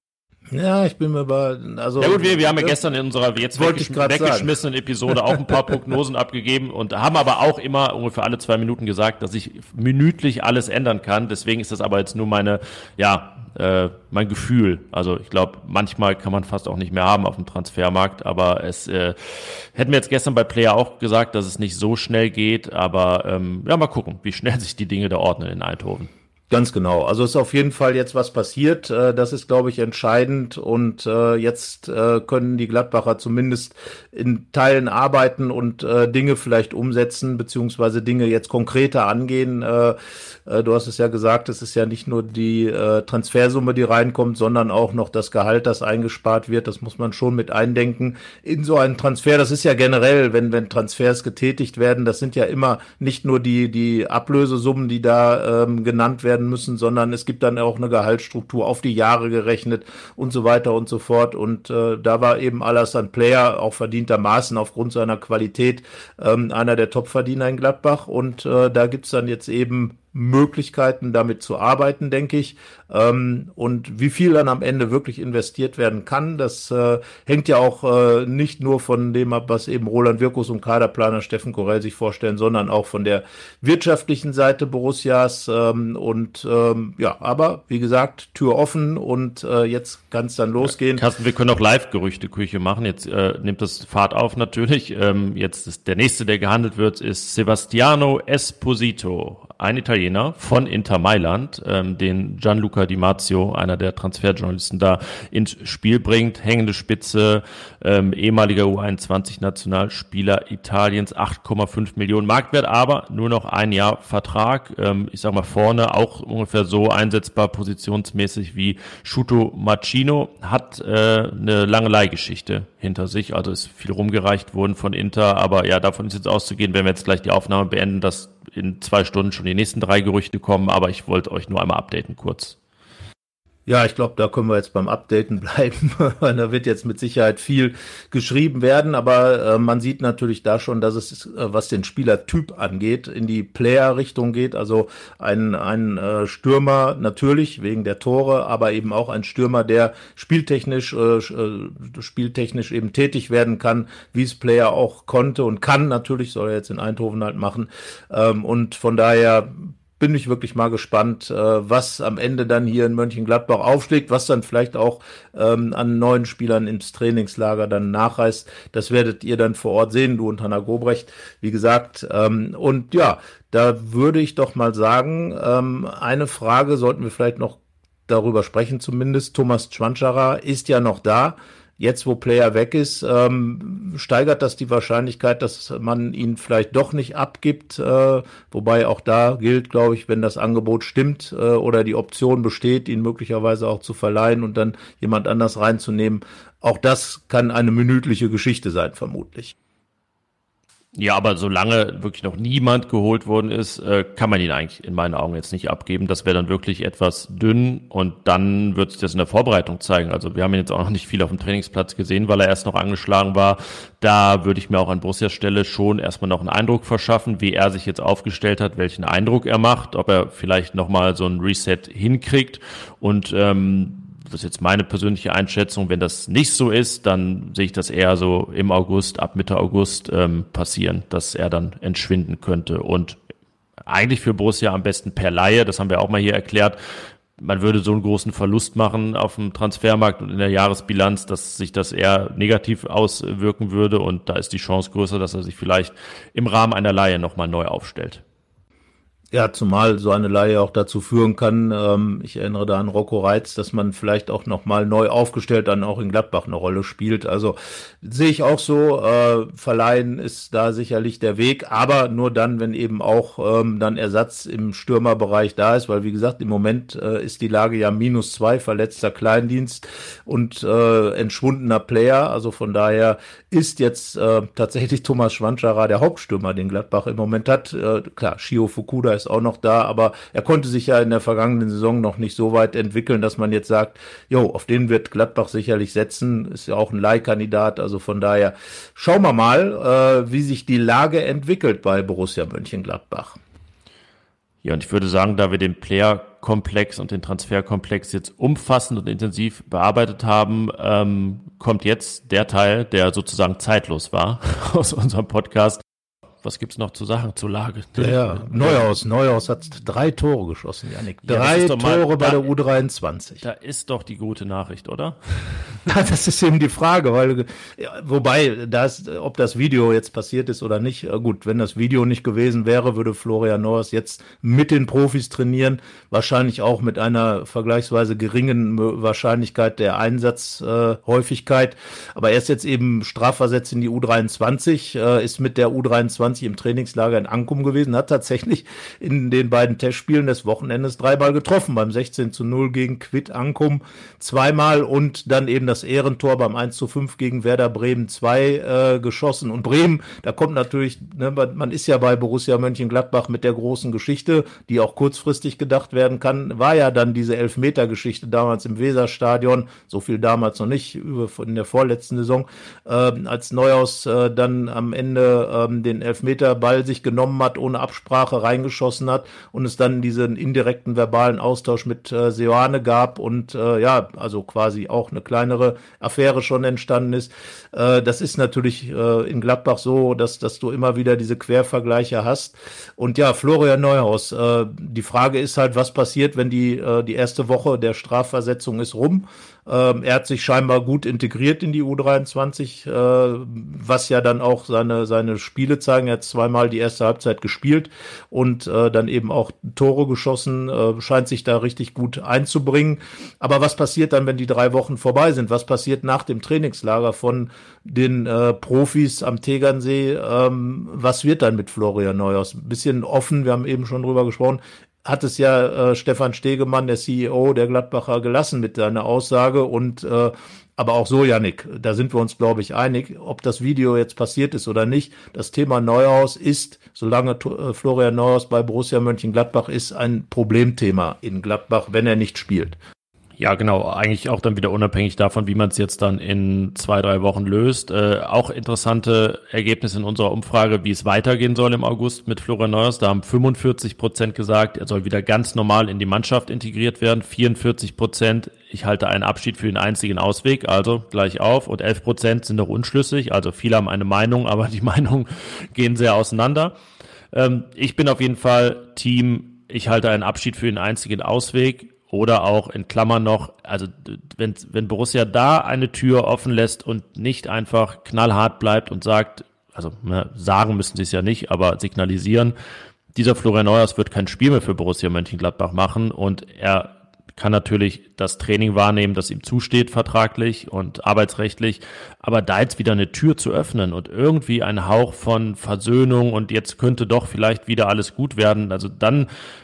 Ja, ich bin mir bei, also. Ja gut, wir, wir haben ja gestern in unserer jetzt weggesch- weggeschmissenen Episode auch ein paar Prognosen abgegeben und haben aber auch immer ungefähr alle zwei Minuten gesagt, dass sich minütlich alles ändern kann. Deswegen ist das aber jetzt nur meine, ja, äh, mein Gefühl. Also ich glaube, manchmal kann man fast auch nicht mehr haben auf dem Transfermarkt, aber es äh, hätten wir jetzt gestern bei Player auch gesagt, dass es nicht so schnell geht, aber ähm, ja, mal gucken, wie schnell sich die Dinge da ordnen in Eindhoven. Ganz genau. Also ist auf jeden Fall jetzt was passiert. Das ist, glaube ich, entscheidend. Und jetzt können die Gladbacher zumindest in Teilen arbeiten und Dinge vielleicht umsetzen, beziehungsweise Dinge jetzt konkreter angehen. Du hast es ja gesagt, es ist ja nicht nur die Transfersumme, die reinkommt, sondern auch noch das Gehalt, das eingespart wird. Das muss man schon mit eindenken in so einen Transfer. Das ist ja generell, wenn, wenn Transfers getätigt werden, das sind ja immer nicht nur die, die Ablösesummen, die da ähm, genannt werden müssen, sondern es gibt dann auch eine Gehaltsstruktur auf die Jahre gerechnet und so weiter und so fort. Und äh, da war eben Alassane Player auch verdientermaßen aufgrund seiner Qualität ähm, einer der Topverdiener in Gladbach. Und äh, da gibt's dann jetzt eben Möglichkeiten, damit zu arbeiten, denke ich. Ähm, und wie viel dann am Ende wirklich investiert werden kann, das äh, hängt ja auch äh, nicht nur von dem ab, was eben Roland Wirkus und Kaderplaner Steffen Korell sich vorstellen, sondern auch von der wirtschaftlichen Seite Borussias. Ähm, und ähm, ja, aber wie gesagt, Tür offen und äh, jetzt kann es dann losgehen. Carsten, wir können auch Live-Gerüchteküche machen. Jetzt äh, nimmt das Fahrt auf natürlich. Ähm, jetzt ist der nächste, der gehandelt wird, ist Sebastiano Esposito, ein Italiener von Inter Mailand, ähm, den Gianluca Di Marzio, einer der Transferjournalisten, da ins Spiel bringt. Hängende Spitze, ähm, ehemaliger U einundzwanzig-Nationalspieler Italiens, acht Komma fünf Millionen Marktwert, aber nur noch ein Jahr Vertrag. Ähm, ich sag mal vorne auch ungefähr so einsetzbar positionsmäßig wie Shuto Machino, hat äh, eine lange Leihgeschichte hinter sich, also ist viel rumgereicht worden von Inter, aber ja, davon ist jetzt auszugehen, wenn wir jetzt gleich die Aufnahme beenden, dass in zwei Stunden schon die nächsten drei Gerüchte kommen, aber ich wollte euch nur einmal updaten kurz. Ja, ich glaube, da können wir jetzt beim Updaten bleiben. Da wird jetzt mit Sicherheit viel geschrieben werden, aber äh, man sieht natürlich da schon, dass es, äh, was den Spielertyp angeht, in die Player-Richtung geht. Also ein, ein äh, Stürmer natürlich wegen der Tore, aber eben auch ein Stürmer, der spieltechnisch, äh, spieltechnisch eben tätig werden kann, wie es Player auch konnte und kann. Natürlich soll er jetzt in Eindhoven halt machen. Ähm, und von daher bin ich wirklich mal gespannt, äh, was am Ende dann hier in Mönchengladbach aufschlägt, was dann vielleicht auch ähm, an neuen Spielern ins Trainingslager dann nachreißt. Das werdet ihr dann vor Ort sehen, du und Hanna Gobrecht, wie gesagt. Ähm, und ja, da würde ich doch mal sagen, ähm, eine Frage sollten wir vielleicht noch darüber sprechen zumindest. Thomas Schwanscherer ist ja noch da. Jetzt, wo Player weg ist, ähm, steigert das die Wahrscheinlichkeit, dass man ihn vielleicht doch nicht abgibt. Äh, wobei auch da gilt, glaube ich, wenn das Angebot stimmt äh, oder die Option besteht, ihn möglicherweise auch zu verleihen und dann jemand anders reinzunehmen. Auch das kann eine minütliche Geschichte sein, vermutlich. Ja, aber solange wirklich noch niemand geholt worden ist, äh, kann man ihn eigentlich in meinen Augen jetzt nicht abgeben. Das wäre dann wirklich etwas dünn und dann wird sich das in der Vorbereitung zeigen. Also wir haben ihn jetzt auch noch nicht viel auf dem Trainingsplatz gesehen, weil er erst noch angeschlagen war. Da würde ich mir auch an Borussias Stelle schon erstmal noch einen Eindruck verschaffen, wie er sich jetzt aufgestellt hat, welchen Eindruck er macht, ob er vielleicht nochmal so ein Reset hinkriegt und ähm, das ist jetzt meine persönliche Einschätzung. Wenn das nicht so ist, dann sehe ich das eher so im August, ab Mitte August ähm, passieren, dass er dann entschwinden könnte. Und eigentlich für Borussia am besten per Leihe, das haben wir auch mal hier erklärt. Man würde so einen großen Verlust machen auf dem Transfermarkt und in der Jahresbilanz, dass sich das eher negativ auswirken würde. Und da ist die Chance größer, dass er sich vielleicht im Rahmen einer Leihe nochmal neu aufstellt. Ja, zumal so eine Leihe auch dazu führen kann, ähm, ich erinnere da an Rocco Reitz, dass man vielleicht auch nochmal neu aufgestellt dann auch in Gladbach eine Rolle spielt. Also sehe ich auch so, äh, verleihen ist da sicherlich der Weg, aber nur dann, wenn eben auch ähm, dann Ersatz im Stürmerbereich da ist, weil wie gesagt, im Moment äh, ist die Lage ja minus zwei, verletzter Kleindienst und äh, entschwundener Player. Also von daher ist jetzt äh, tatsächlich Thomas Schwanscherer der Hauptstürmer, den Gladbach im Moment hat. Äh, klar, Shio Fukuda ist auch noch da, aber er konnte sich ja in der vergangenen Saison noch nicht so weit entwickeln, dass man jetzt sagt, jo, auf den wird Gladbach sicherlich setzen, ist ja auch ein Leihkandidat, also von daher schauen wir mal, äh, wie sich die Lage entwickelt bei Borussia Mönchengladbach. Ja, und ich würde sagen, da wir den Player-Komplex und den Transferkomplex jetzt umfassend und intensiv bearbeitet haben, ähm, kommt jetzt der Teil, der sozusagen zeitlos war aus unserem Podcast. Was gibt's noch zu sagen zur Lage? Ja, ja. Neuhaus, Neuhaus hat drei Tore geschossen, Jannik. Drei ja, Tore mal, bei da, der U dreiundzwanzig. Da ist doch die gute Nachricht, oder? Das ist eben die Frage, weil, ja, wobei, das, ob das Video jetzt passiert ist oder nicht, gut, wenn das Video nicht gewesen wäre, würde Florian Neuhaus jetzt mit den Profis trainieren, wahrscheinlich auch mit einer vergleichsweise geringen Wahrscheinlichkeit der Einsatzhäufigkeit, äh, aber er ist jetzt eben strafversetzt in die U dreiundzwanzig, äh, ist mit der U dreiundzwanzig im Trainingslager in Ankum gewesen, hat tatsächlich in den beiden Testspielen des Wochenendes dreimal getroffen, beim sechzehn zu null gegen Quid Ankum zweimal und dann eben das Ehrentor beim eins zu fünf gegen Werder Bremen zwei äh, geschossen. Und Bremen, da kommt natürlich, ne, man ist ja bei Borussia Mönchengladbach mit der großen Geschichte, die auch kurzfristig gedacht werden kann, war ja dann diese Elfmeter-Geschichte damals im Weserstadion, so viel damals noch nicht, in der vorletzten Saison, äh, als Neuhaus äh, dann am Ende äh, den Elfmeterball sich genommen hat, ohne Absprache reingeschossen hat und es dann diesen indirekten verbalen Austausch mit äh, Seoane gab und äh, ja, also quasi auch eine kleinere Affäre schon entstanden ist. Äh, das ist natürlich äh, in Gladbach so, dass, dass du immer wieder diese Quervergleiche hast. Und ja, Florian Neuhaus, äh, die Frage ist halt, was passiert, wenn die, äh, die erste Woche der Strafversetzung ist rum. Ähm, er hat sich scheinbar gut integriert in die U dreiundzwanzig, äh, was ja dann auch seine, seine Spiele zeigen. Er hat zweimal die erste Halbzeit gespielt und äh, dann eben auch Tore geschossen, äh, scheint sich da richtig gut einzubringen. Aber was passiert dann, wenn die drei Wochen vorbei sind? Was passiert nach dem Trainingslager von den äh, Profis am Tegernsee? Ähm, was wird dann mit Florian Neuhaus? Ein bisschen offen, wir haben eben schon drüber gesprochen. Hat es ja äh, Stefan Stegemann, der C E O der Gladbacher, gelassen mit seiner Aussage und äh, aber auch so, Jannik, da sind wir uns, glaube ich, einig, ob das Video jetzt passiert ist oder nicht. Das Thema Neuhaus ist, solange äh, Florian Neuhaus bei Borussia Mönchengladbach ist, ein Problemthema in Gladbach, wenn er nicht spielt. Ja, genau, eigentlich auch dann wieder unabhängig davon, wie man es jetzt dann in zwei, drei Wochen löst. Äh, auch interessante Ergebnisse in unserer Umfrage, wie es weitergehen soll im August mit Florian Neuhaus. Da haben fünfundvierzig Prozent gesagt, er soll wieder ganz normal in die Mannschaft integriert werden. vierundvierzig Prozent, ich halte einen Abschied für den einzigen Ausweg, also gleich auf. Und elf Prozent sind noch unschlüssig, also viele haben eine Meinung, aber die Meinungen gehen sehr auseinander. Ähm, ich bin auf jeden Fall Team ich halte einen Abschied für den einzigen Ausweg. Oder auch in Klammern noch, also wenn, wenn Borussia da eine Tür offen lässt und nicht einfach knallhart bleibt und sagt, also ne, sagen müssen sie es ja nicht, aber signalisieren, dieser Florian Neuhaus wird kein Spiel mehr für Borussia Mönchengladbach machen und er kann natürlich das Training wahrnehmen, das ihm zusteht vertraglich und arbeitsrechtlich, aber da jetzt wieder eine Tür zu öffnen und irgendwie ein Hauch von Versöhnung und jetzt könnte doch vielleicht wieder alles gut werden, also dann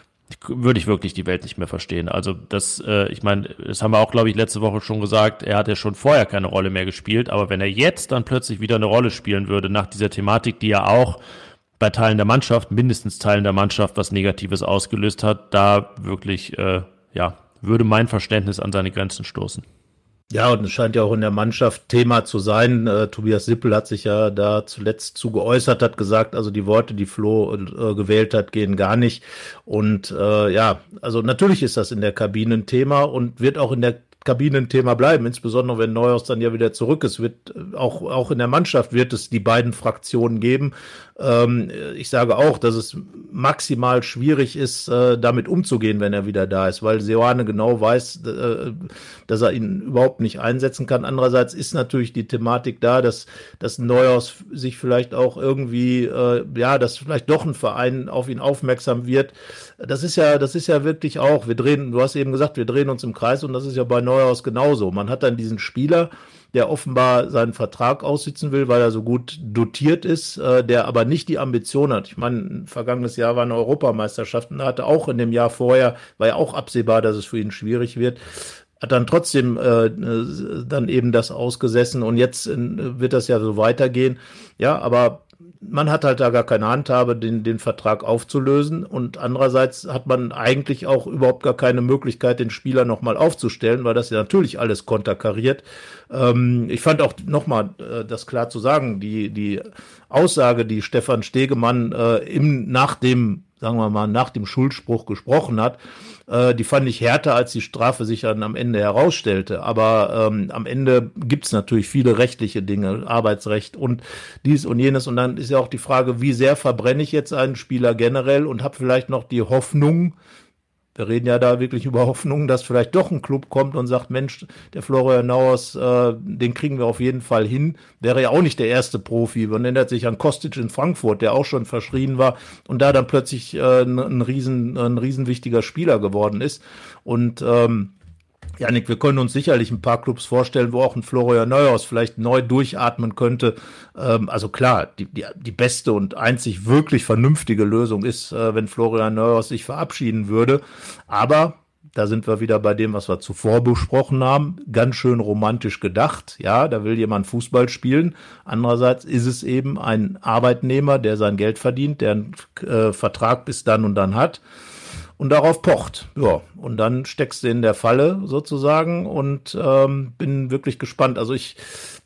würde ich wirklich die Welt nicht mehr verstehen. Also das, äh, ich meine, das haben wir auch, glaube ich, letzte Woche schon gesagt, er hat ja schon vorher keine Rolle mehr gespielt, aber wenn er jetzt dann plötzlich wieder eine Rolle spielen würde, nach dieser Thematik, die ja auch bei Teilen der Mannschaft, mindestens Teilen der Mannschaft, was Negatives ausgelöst hat, da wirklich, äh, ja, würde mein Verständnis an seine Grenzen stoßen. Ja, und es scheint ja auch in der Mannschaft Thema zu sein. Äh, Tobias Sippel hat sich ja da zuletzt zu geäußert, hat gesagt, also die Worte, die Flo äh, gewählt hat, gehen gar nicht. Und äh, ja, also natürlich ist das in der Kabine ein Thema und wird auch in der Kabinenthema bleiben, insbesondere wenn Neuhaus dann ja wieder zurück ist, wird auch, auch in der Mannschaft wird es die beiden Fraktionen geben. Ähm, ich sage auch, dass es maximal schwierig ist, äh, damit umzugehen, wenn er wieder da ist, weil Seoane genau weiß, äh, dass er ihn überhaupt nicht einsetzen kann. Andererseits ist natürlich die Thematik da, dass, dass Neuhaus sich vielleicht auch irgendwie, äh, ja, dass vielleicht doch ein Verein auf ihn aufmerksam wird. Das ist ja, das ist ja wirklich auch, wir drehen, du hast eben gesagt, wir drehen uns im Kreis und das ist ja bei Neuhaus genauso. Man hat dann diesen Spieler, der offenbar seinen Vertrag aussitzen will, weil er so gut dotiert ist, äh, der aber nicht die Ambition hat. Ich meine, vergangenes Jahr war eine Europameisterschaft und er hatte auch in dem Jahr vorher, war ja auch absehbar, dass es für ihn schwierig wird. Hat dann trotzdem äh, dann eben das ausgesessen und jetzt äh, wird das ja so weitergehen. Ja, aber man hat halt da gar keine Handhabe, den, den Vertrag aufzulösen und andererseits hat man eigentlich auch überhaupt gar keine Möglichkeit, den Spieler nochmal aufzustellen, weil das ja natürlich alles konterkariert. Ähm, ich fand auch nochmal, äh, das klar zu sagen, die, die Aussage, die Stefan Stegemann äh, im, nach dem, sagen wir mal, nach dem Schuldspruch gesprochen hat, äh, die fand ich härter, als die Strafe sich dann am Ende herausstellte. Aber ähm, am Ende gibt's natürlich viele rechtliche Dinge, Arbeitsrecht und dies und jenes. Und dann ist ja auch die Frage, wie sehr verbrenne ich jetzt einen Spieler generell und habe vielleicht noch die Hoffnung, wir reden ja da wirklich über Hoffnung, dass vielleicht doch ein Club kommt und sagt, Mensch, der Florian Neuhaus, äh, den kriegen wir auf jeden Fall hin. Wäre ja auch nicht der erste Profi. Man erinnert sich an Kostic in Frankfurt, der auch schon verschrien war und da dann plötzlich äh, ein, ein riesen, ein riesen wichtiger Spieler geworden ist. Und ähm, Jannik, wir können uns sicherlich ein paar Clubs vorstellen, wo auch ein Florian Neuhaus vielleicht neu durchatmen könnte. Ähm, also klar, die, die, die beste und einzig wirklich vernünftige Lösung ist, äh, wenn Florian Neuhaus sich verabschieden würde. Aber da sind wir wieder bei dem, was wir zuvor besprochen haben. Ganz schön romantisch gedacht. Ja, da will jemand Fußball spielen. Andererseits ist es eben ein Arbeitnehmer, der sein Geld verdient, der einen äh, Vertrag bis dann und dann hat. Und darauf pocht. Ja, und dann steckst du in der Falle sozusagen und ähm, bin wirklich gespannt. Also ich,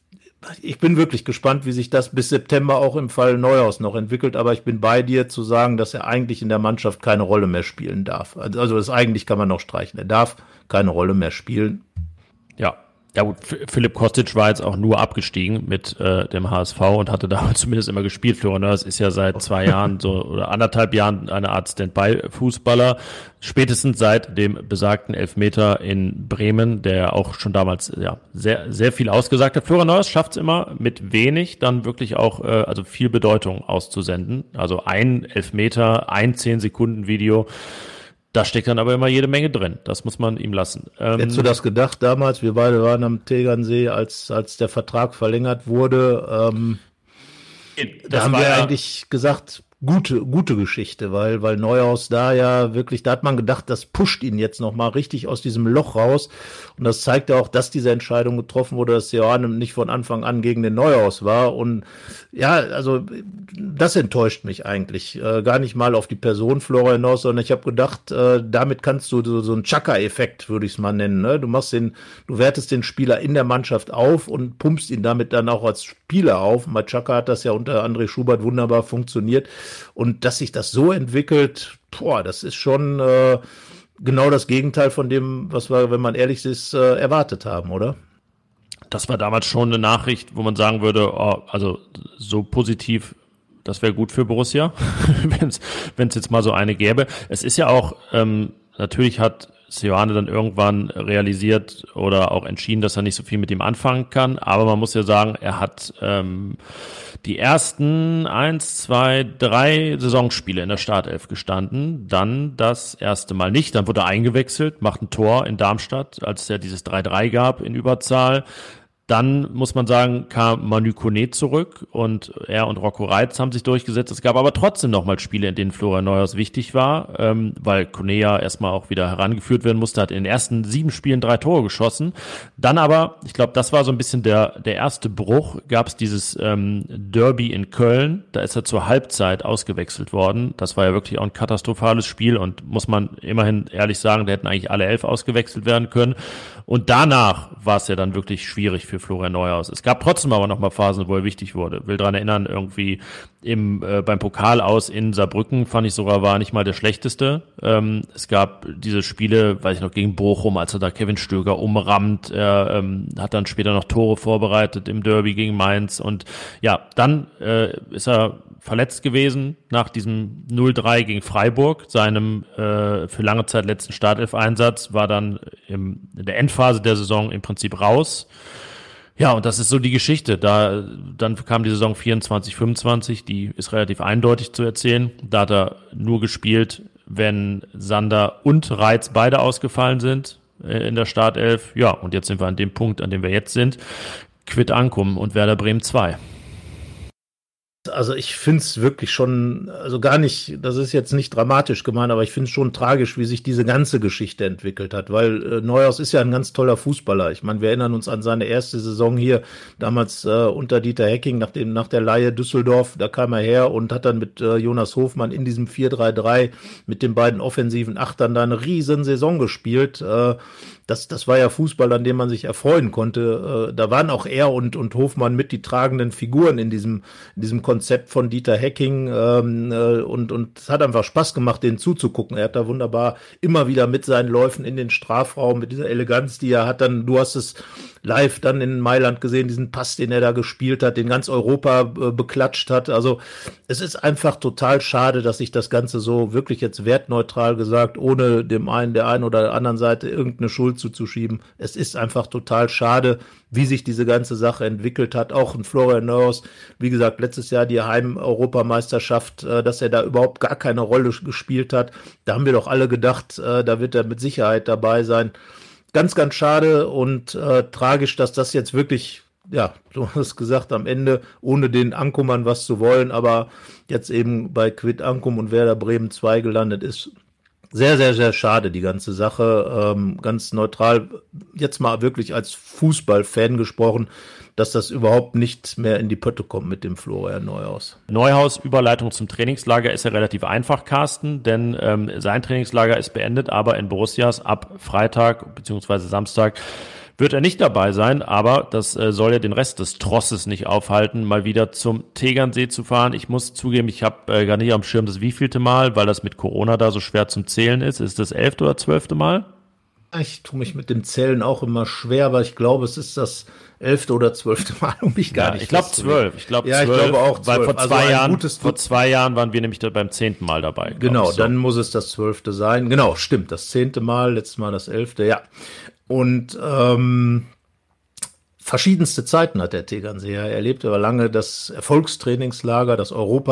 ich bin wirklich gespannt, wie sich das bis September auch im Fall Neuhaus noch entwickelt. Aber ich bin bei dir zu sagen, dass er eigentlich in der Mannschaft keine Rolle mehr spielen darf. Also das eigentlich kann man noch streichen. Er darf keine Rolle mehr spielen. Ja. Ja gut, Philipp Kostic war jetzt auch nur abgestiegen mit äh, dem H S V und hatte damals zumindest immer gespielt. Florian Neuhaus ist ja seit zwei Jahren so oder anderthalb Jahren eine Art Standby-Fußballer. Spätestens seit dem besagten Elfmeter in Bremen, der auch schon damals ja sehr sehr viel ausgesagt hat. Florian Neuhaus schafft es immer mit wenig dann wirklich auch äh, also viel Bedeutung auszusenden. Also ein Elfmeter, ein zehn Sekunden Video. Da steckt dann aber immer jede Menge drin. Das muss man ihm lassen. Ähm, Hättest du das gedacht damals? Wir beide waren am Tegernsee, als als der Vertrag verlängert wurde. Ähm, da haben wir ja eigentlich gesagt, gute gute Geschichte, weil weil Neuhaus da ja wirklich, da hat man gedacht, das pusht ihn jetzt noch mal richtig aus diesem Loch raus. Und das zeigt ja auch, dass diese Entscheidung getroffen wurde, dass Seoane nicht von Anfang an gegen den Neuhaus war. Und ja, also das enttäuscht mich eigentlich. Äh, gar nicht mal auf die Person Florian Neuhaus, sondern ich habe gedacht, äh, damit kannst du so, so einen Chaka-Effekt, würde ich es mal nennen. Ne? Du machst den, du wertest den Spieler in der Mannschaft auf und pumpst ihn damit dann auch als Spieler auf. Bei Chaka hat das ja unter André Schubert wunderbar funktioniert. Und dass sich das so entwickelt, boah, das ist schon äh, genau das Gegenteil von dem, was wir, wenn man ehrlich ist, äh, erwartet haben, oder? Das war damals schon eine Nachricht, wo man sagen würde, oh, also so positiv, Das wäre gut für Borussia, wenn es jetzt mal so eine gäbe. Es ist ja auch, ähm, natürlich hat Seoane dann irgendwann realisiert oder auch entschieden, dass er nicht so viel mit ihm anfangen kann. Aber man muss ja sagen, er hat ähm, die ersten eins, zwei, drei Saisonspiele in der Startelf gestanden. Dann das erste Mal nicht. Dann wurde er eingewechselt, macht ein Tor in Darmstadt, als es ja dieses drei drei gab in Überzahl. Dann, muss man sagen, kam Manu Kone zurück und er und Rocco Reitz haben sich durchgesetzt. Es gab aber trotzdem nochmal Spiele, in denen Florian Neuhaus wichtig war, ähm, weil Kone ja erstmal auch wieder herangeführt werden musste, hat in den ersten sieben Spielen drei Tore geschossen. Dann aber, ich glaube, das war so ein bisschen der der erste Bruch, gab es dieses ähm, Derby in Köln. Da ist er zur Halbzeit ausgewechselt worden. Das war ja wirklich auch ein katastrophales Spiel und muss man immerhin ehrlich sagen, da hätten eigentlich alle elf ausgewechselt werden können. Und danach war es ja dann wirklich schwierig für Florian Neuhaus. Es gab trotzdem aber noch mal Phasen, wo er wichtig wurde. Will dran erinnern, irgendwie im äh, beim Pokal aus in Saarbrücken fand ich sogar, war nicht mal der schlechteste. Ähm, es gab diese Spiele, weiß ich noch, gegen Bochum, als er da Kevin Stöger umrammt. Er ähm, hat dann später noch Tore vorbereitet im Derby gegen Mainz. Und ja, dann äh, ist er verletzt gewesen nach diesem null drei gegen Freiburg, seinem äh, für lange Zeit letzten Startelf-Einsatz, war dann im, in der Endphase der Saison im Prinzip raus. Ja, und das ist so die Geschichte. Da dann kam die Saison vierundzwanzig fünfundzwanzig, die ist relativ eindeutig zu erzählen. Da hat er nur gespielt, wenn Sander und Reitz beide ausgefallen sind äh, in der Startelf. Ja, und jetzt sind wir an dem Punkt, an dem wir jetzt sind. Quid Ankum und Werder Bremen zwei. Also ich finde es wirklich schon, also gar nicht, das ist jetzt nicht dramatisch gemeint, aber ich finde es schon tragisch, wie sich diese ganze Geschichte entwickelt hat, weil äh, Neuhaus ist ja ein ganz toller Fußballer. Ich meine, wir erinnern uns an seine erste Saison hier, damals äh, unter Dieter Hecking, nach, dem, nach der Leihe Düsseldorf, da kam er her und hat dann mit äh, Jonas Hofmann in diesem vier drei drei mit den beiden offensiven Achtern da eine riesen Saison gespielt. Äh, Das, das war ja Fußball, an dem man sich erfreuen konnte. Äh, da waren auch er und, und Hofmann mit die tragenden Figuren in diesem, in diesem Konzept von Dieter Hecking. Ähm, äh, und, und es hat einfach Spaß gemacht, denen zuzugucken. Er hat da wunderbar immer wieder mit seinen Läufen in den Strafraum, mit dieser Eleganz, die er hat. Dann, du hast es live dann in Mailand gesehen, diesen Pass, den er da gespielt hat, den ganz Europa äh, beklatscht hat. Also es ist einfach total schade, dass sich das Ganze so wirklich jetzt wertneutral gesagt, ohne dem einen, der einen oder der anderen Seite irgendeine Schuld zuzuschieben. Es ist einfach total schade, wie sich diese ganze Sache entwickelt hat. Auch ein Florian Neuhaus, wie gesagt, letztes Jahr die Heim-Europameisterschaft, äh, dass er da überhaupt gar keine Rolle gespielt hat. Da haben wir doch alle gedacht, äh, da wird er mit Sicherheit dabei sein. Ganz, ganz schade und äh, tragisch, dass das jetzt wirklich, ja, du hast gesagt, am Ende, ohne den Ankumern was zu wollen, aber jetzt eben bei Quid Ankum und Werder Bremen zwei gelandet ist. Sehr, sehr, sehr schade, die ganze Sache. Ähm, ganz neutral, jetzt mal wirklich als Fußballfan gesprochen, dass das überhaupt nicht mehr in die Pötte kommt mit dem Florian Neuhaus. Neuhaus, Überleitung zum Trainingslager ist ja relativ einfach, Carsten, denn ähm, sein Trainingslager ist beendet, aber in Borussias ab Freitag bzw. Samstag wird er nicht dabei sein, aber das äh, soll ja den Rest des Trosses nicht aufhalten, mal wieder zum Tegernsee zu fahren. Ich muss zugeben, ich habe äh, gar nicht am Schirm das wievielte Mal, weil das mit Corona da so schwer zum Zählen ist. Ist das elfte oder zwölfte Mal? Ich tue mich mit dem Zählen auch immer schwer, aber ich glaube, es ist das elfte oder zwölfte Mal, um mich gar ja, nicht. Ich glaube zwölf. Ich glaube ja, zwölf. Ich glaube auch zwölf. Weil vor zwei also Jahren, vor zwei Jahren waren wir nämlich da beim zehnten Mal dabei. Genau, so. Dann muss es das zwölfte sein. Genau, stimmt. Das zehnte Mal, letztes Mal das elfte, ja. Und ähm, verschiedenste Zeiten hat der Tegernseer. Er erlebte aber lange das Erfolgstrainingslager, das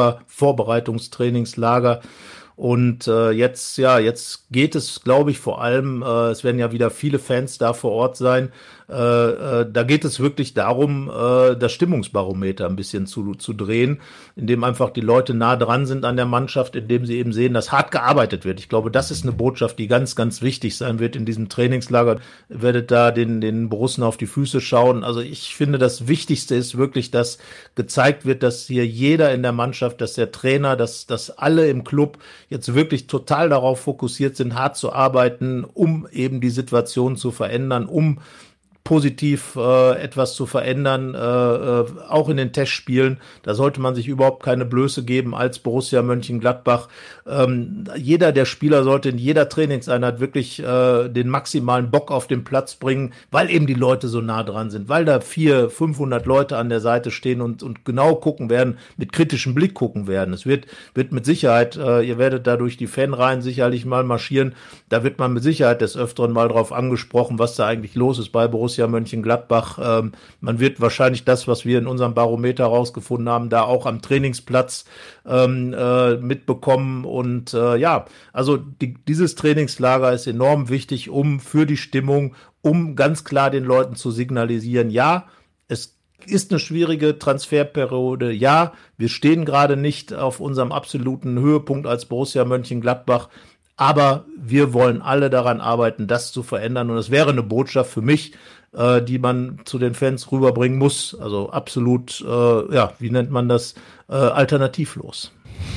Europa-Vorbereitungstrainingslager. Und äh, jetzt, ja, jetzt geht es, glaube ich, vor allem, äh, es werden ja wieder viele Fans da vor Ort sein, äh, äh, da geht es wirklich darum, äh, das Stimmungsbarometer ein bisschen zu, zu drehen, indem einfach die Leute nah dran sind an der Mannschaft, indem sie eben sehen, dass hart gearbeitet wird. Ich glaube, das ist eine Botschaft, die ganz, ganz wichtig sein wird in diesem Trainingslager. Ihr werdet da den, den Borussen auf die Füße schauen. Also ich finde, das Wichtigste ist wirklich, dass gezeigt wird, dass hier jeder in der Mannschaft, dass der Trainer, dass, dass alle im Club jetzt wirklich total darauf fokussiert sind, hart zu arbeiten, um eben die Situation zu verändern, um positiv äh, etwas zu verändern, äh, äh, auch in den Testspielen. Da sollte man sich überhaupt keine Blöße geben als Borussia Mönchengladbach. Ähm, jeder der Spieler sollte in jeder Trainingseinheit wirklich äh, den maximalen Bock auf den Platz bringen, weil eben die Leute so nah dran sind, weil da vier, fünfhundert Leute an der Seite stehen und, und genau gucken werden, mit kritischem Blick gucken werden. Es wird, wird mit Sicherheit, äh, ihr werdet da durch die Fanreihen sicherlich mal marschieren, da wird man mit Sicherheit des Öfteren mal drauf angesprochen, was da eigentlich los ist bei Borussia Mönchengladbach. Ähm, man wird wahrscheinlich das, was wir in unserem Barometer rausgefunden haben, da auch am Trainingsplatz ähm, äh, mitbekommen. Und äh, ja, also die, dieses Trainingslager ist enorm wichtig, um für die Stimmung, um ganz klar den Leuten zu signalisieren, ja, es ist eine schwierige Transferperiode. Ja, wir stehen gerade nicht auf unserem absoluten Höhepunkt als Borussia Mönchengladbach. Aber wir wollen alle daran arbeiten, das zu verändern. Und es wäre eine Botschaft für mich, äh, die man zu den Fans rüberbringen muss. Also absolut, äh, ja, wie nennt man das, äh, alternativlos.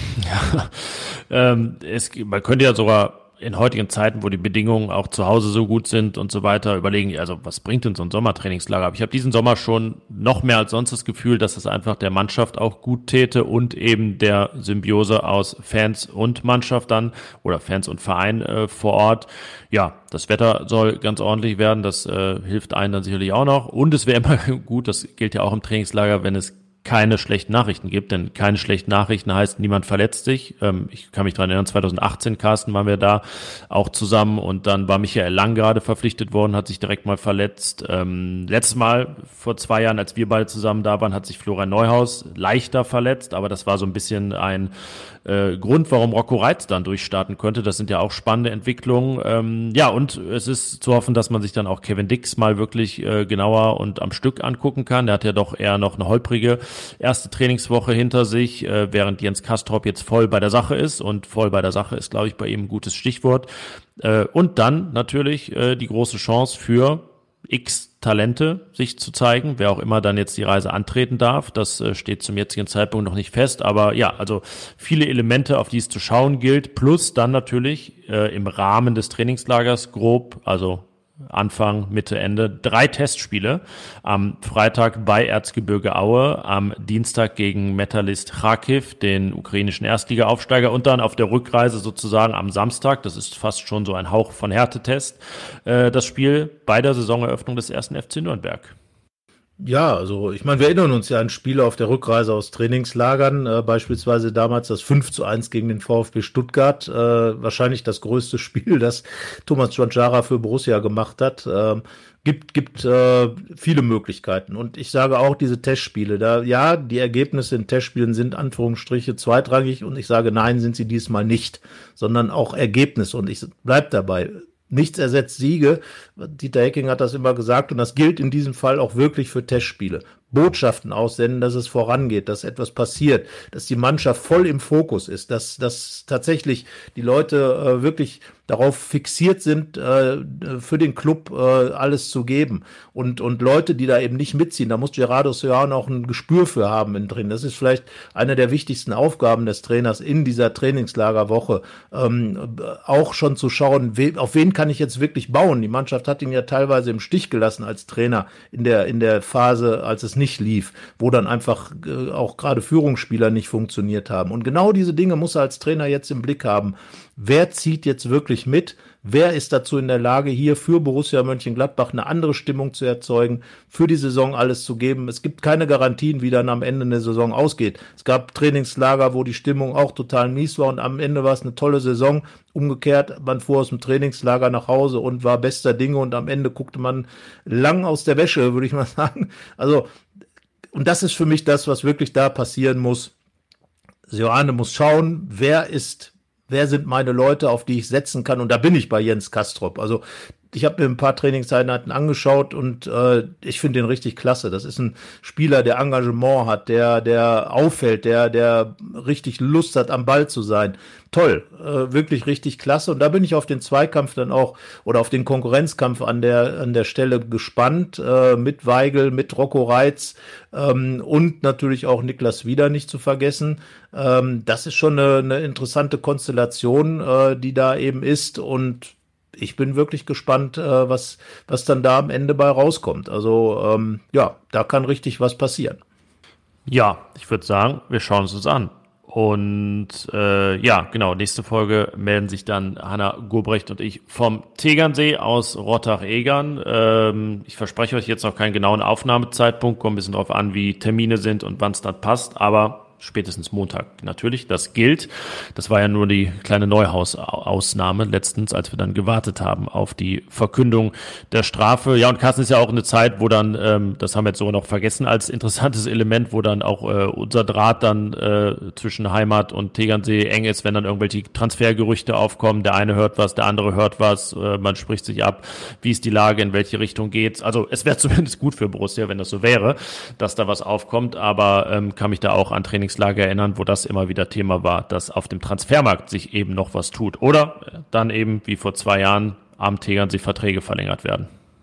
Ja, ähm, es, man könnte ja sogar in heutigen Zeiten, wo die Bedingungen auch zu Hause so gut sind und so weiter, überlegen, also was bringt denn so ein Sommertrainingslager? Aber ich habe diesen Sommer schon noch mehr als sonst das Gefühl, dass es einfach der Mannschaft auch gut täte und eben der Symbiose aus Fans und Mannschaft dann oder Fans und Verein äh, vor Ort. Ja, das Wetter soll ganz ordentlich werden, das äh, hilft einem dann sicherlich auch noch. Und es wäre immer gut, das gilt ja auch im Trainingslager, wenn es keine schlechten Nachrichten gibt, denn keine schlechten Nachrichten heißt, niemand verletzt sich. Ähm, ich kann mich daran erinnern, zwanzig achtzehn, Carsten, waren wir da auch zusammen und dann war Michael Lang gerade verpflichtet worden, hat sich direkt mal verletzt. Ähm, letztes Mal, vor zwei Jahren, als wir beide zusammen da waren, hat sich Florian Neuhaus leichter verletzt, aber das war so ein bisschen ein äh, Grund, warum Rocco Reitz dann durchstarten könnte. Das sind ja auch spannende Entwicklungen. Ähm, ja, und es ist zu hoffen, dass man sich dann auch Kevin Dix mal wirklich äh, genauer und am Stück angucken kann. Der hat ja doch eher noch eine holprige erste Trainingswoche hinter sich, äh, während Jens Castrop jetzt voll bei der Sache ist und voll bei der Sache ist, glaube ich, bei ihm ein gutes Stichwort. Äh, und dann natürlich äh, die große Chance für X Talente sich zu zeigen, wer auch immer dann jetzt die Reise antreten darf. Das äh, steht zum jetzigen Zeitpunkt noch nicht fest, aber ja, also viele Elemente, auf die es zu schauen gilt, plus dann natürlich äh, im Rahmen des Trainingslagers grob, also Anfang, Mitte, Ende, drei Testspiele. Am Freitag bei Erzgebirge Aue, am Dienstag gegen Metalist Kharkiv, den ukrainischen Erstliga-Aufsteiger, und dann auf der Rückreise sozusagen am Samstag, das ist fast schon so ein Hauch von Härtetest, äh, das Spiel bei der Saisoneröffnung des ersten F C Nürnberg. Ja, also ich meine, wir erinnern uns ja an Spiele auf der Rückreise aus Trainingslagern, äh, beispielsweise damals das fünf zu eins gegen den VfB Stuttgart, äh, wahrscheinlich das größte Spiel, das Thomas Tschantschara für Borussia gemacht hat. Ähm, gibt gibt äh, viele Möglichkeiten und ich sage auch, diese Testspiele, da ja, die Ergebnisse in Testspielen sind Anführungsstriche zweitrangig und ich sage, nein, sind sie diesmal nicht, sondern auch Ergebnisse und ich bleib dabei. Nichts ersetzt Siege. Dieter Hecking hat das immer gesagt und das gilt in diesem Fall auch wirklich für Testspiele. Botschaften aussenden, dass es vorangeht, dass etwas passiert, dass die Mannschaft voll im Fokus ist, dass, dass tatsächlich die Leute äh, wirklich darauf fixiert sind, äh, für den Club äh, alles zu geben. Und, und Leute, die da eben nicht mitziehen, da muss Gerardo Seoane auch ein Gespür für haben innen drin. Das ist vielleicht eine der wichtigsten Aufgaben des Trainers in dieser Trainingslagerwoche, ähm, auch schon zu schauen, we, auf wen kann ich jetzt wirklich bauen. Die Mannschaft hat ihn ja teilweise im Stich gelassen als Trainer in der, in der Phase, als es nicht lief, wo dann einfach äh, auch gerade Führungsspieler nicht funktioniert haben. Und genau diese Dinge muss er als Trainer jetzt im Blick haben. Wer zieht jetzt wirklich mit? Wer ist dazu in der Lage, hier für Borussia Mönchengladbach eine andere Stimmung zu erzeugen, für die Saison alles zu geben? Es gibt keine Garantien, wie dann am Ende eine Saison ausgeht. Es gab Trainingslager, wo die Stimmung auch total mies war und am Ende war es eine tolle Saison. Umgekehrt, man fuhr aus dem Trainingslager nach Hause und war bester Dinge und am Ende guckte man lang aus der Wäsche, würde ich mal sagen. Also, und das ist für mich das, was wirklich da passieren muss. Seoane muss schauen, wer ist Wer sind meine Leute, auf die ich setzen kann? Und da bin ich bei Jens Castrop. Also ich habe mir ein paar Trainingseinheiten angeschaut und äh, ich finde den richtig klasse. Das ist ein Spieler, der Engagement hat, der der auffällt, der der richtig Lust hat, am Ball zu sein. Toll, äh, wirklich richtig klasse. Und da bin ich auf den Zweikampf dann auch oder auf den Konkurrenzkampf an der an der Stelle gespannt, äh, mit Weigl, mit Rocco Reitz ähm, und natürlich auch Niklas Wieder nicht zu vergessen. Ähm, das ist schon eine, eine interessante Konstellation, äh, die da eben ist und ich bin wirklich gespannt, äh, was, was dann da am Ende bei rauskommt. Also ähm, ja, da kann richtig was passieren. Ja, ich würde sagen, wir schauen es uns an. Und äh, ja, genau, nächste Folge melden sich dann Hanna Gobrecht und ich vom Tegernsee aus Rottach-Egern. Ähm, ich verspreche euch jetzt noch keinen genauen Aufnahmezeitpunkt, kommt ein bisschen drauf an, wie Termine sind und wann es dann passt, aber spätestens Montag natürlich, das gilt. Das war ja nur die kleine Neuhaus-Ausnahme letztens, als wir dann gewartet haben auf die Verkündung der Strafe. Ja, und Carsten, ist ja auch eine Zeit, wo dann, ähm, das haben wir jetzt sogar noch vergessen als interessantes Element, wo dann auch äh, unser Draht dann äh, zwischen Heimat und Tegernsee eng ist, wenn dann irgendwelche Transfergerüchte aufkommen. Der eine hört was, der andere hört was, äh, man spricht sich ab, wie ist die Lage, in welche Richtung geht's. Also es wäre zumindest gut für Borussia, wenn das so wäre, dass da was aufkommt, aber ähm, kann mich da auch an Training Lager erinnern, wo das immer wieder Thema war, dass auf dem Transfermarkt sich eben noch was tut. Oder dann eben, wie vor zwei Jahren, am Tegernsee Verträge verlängert werden.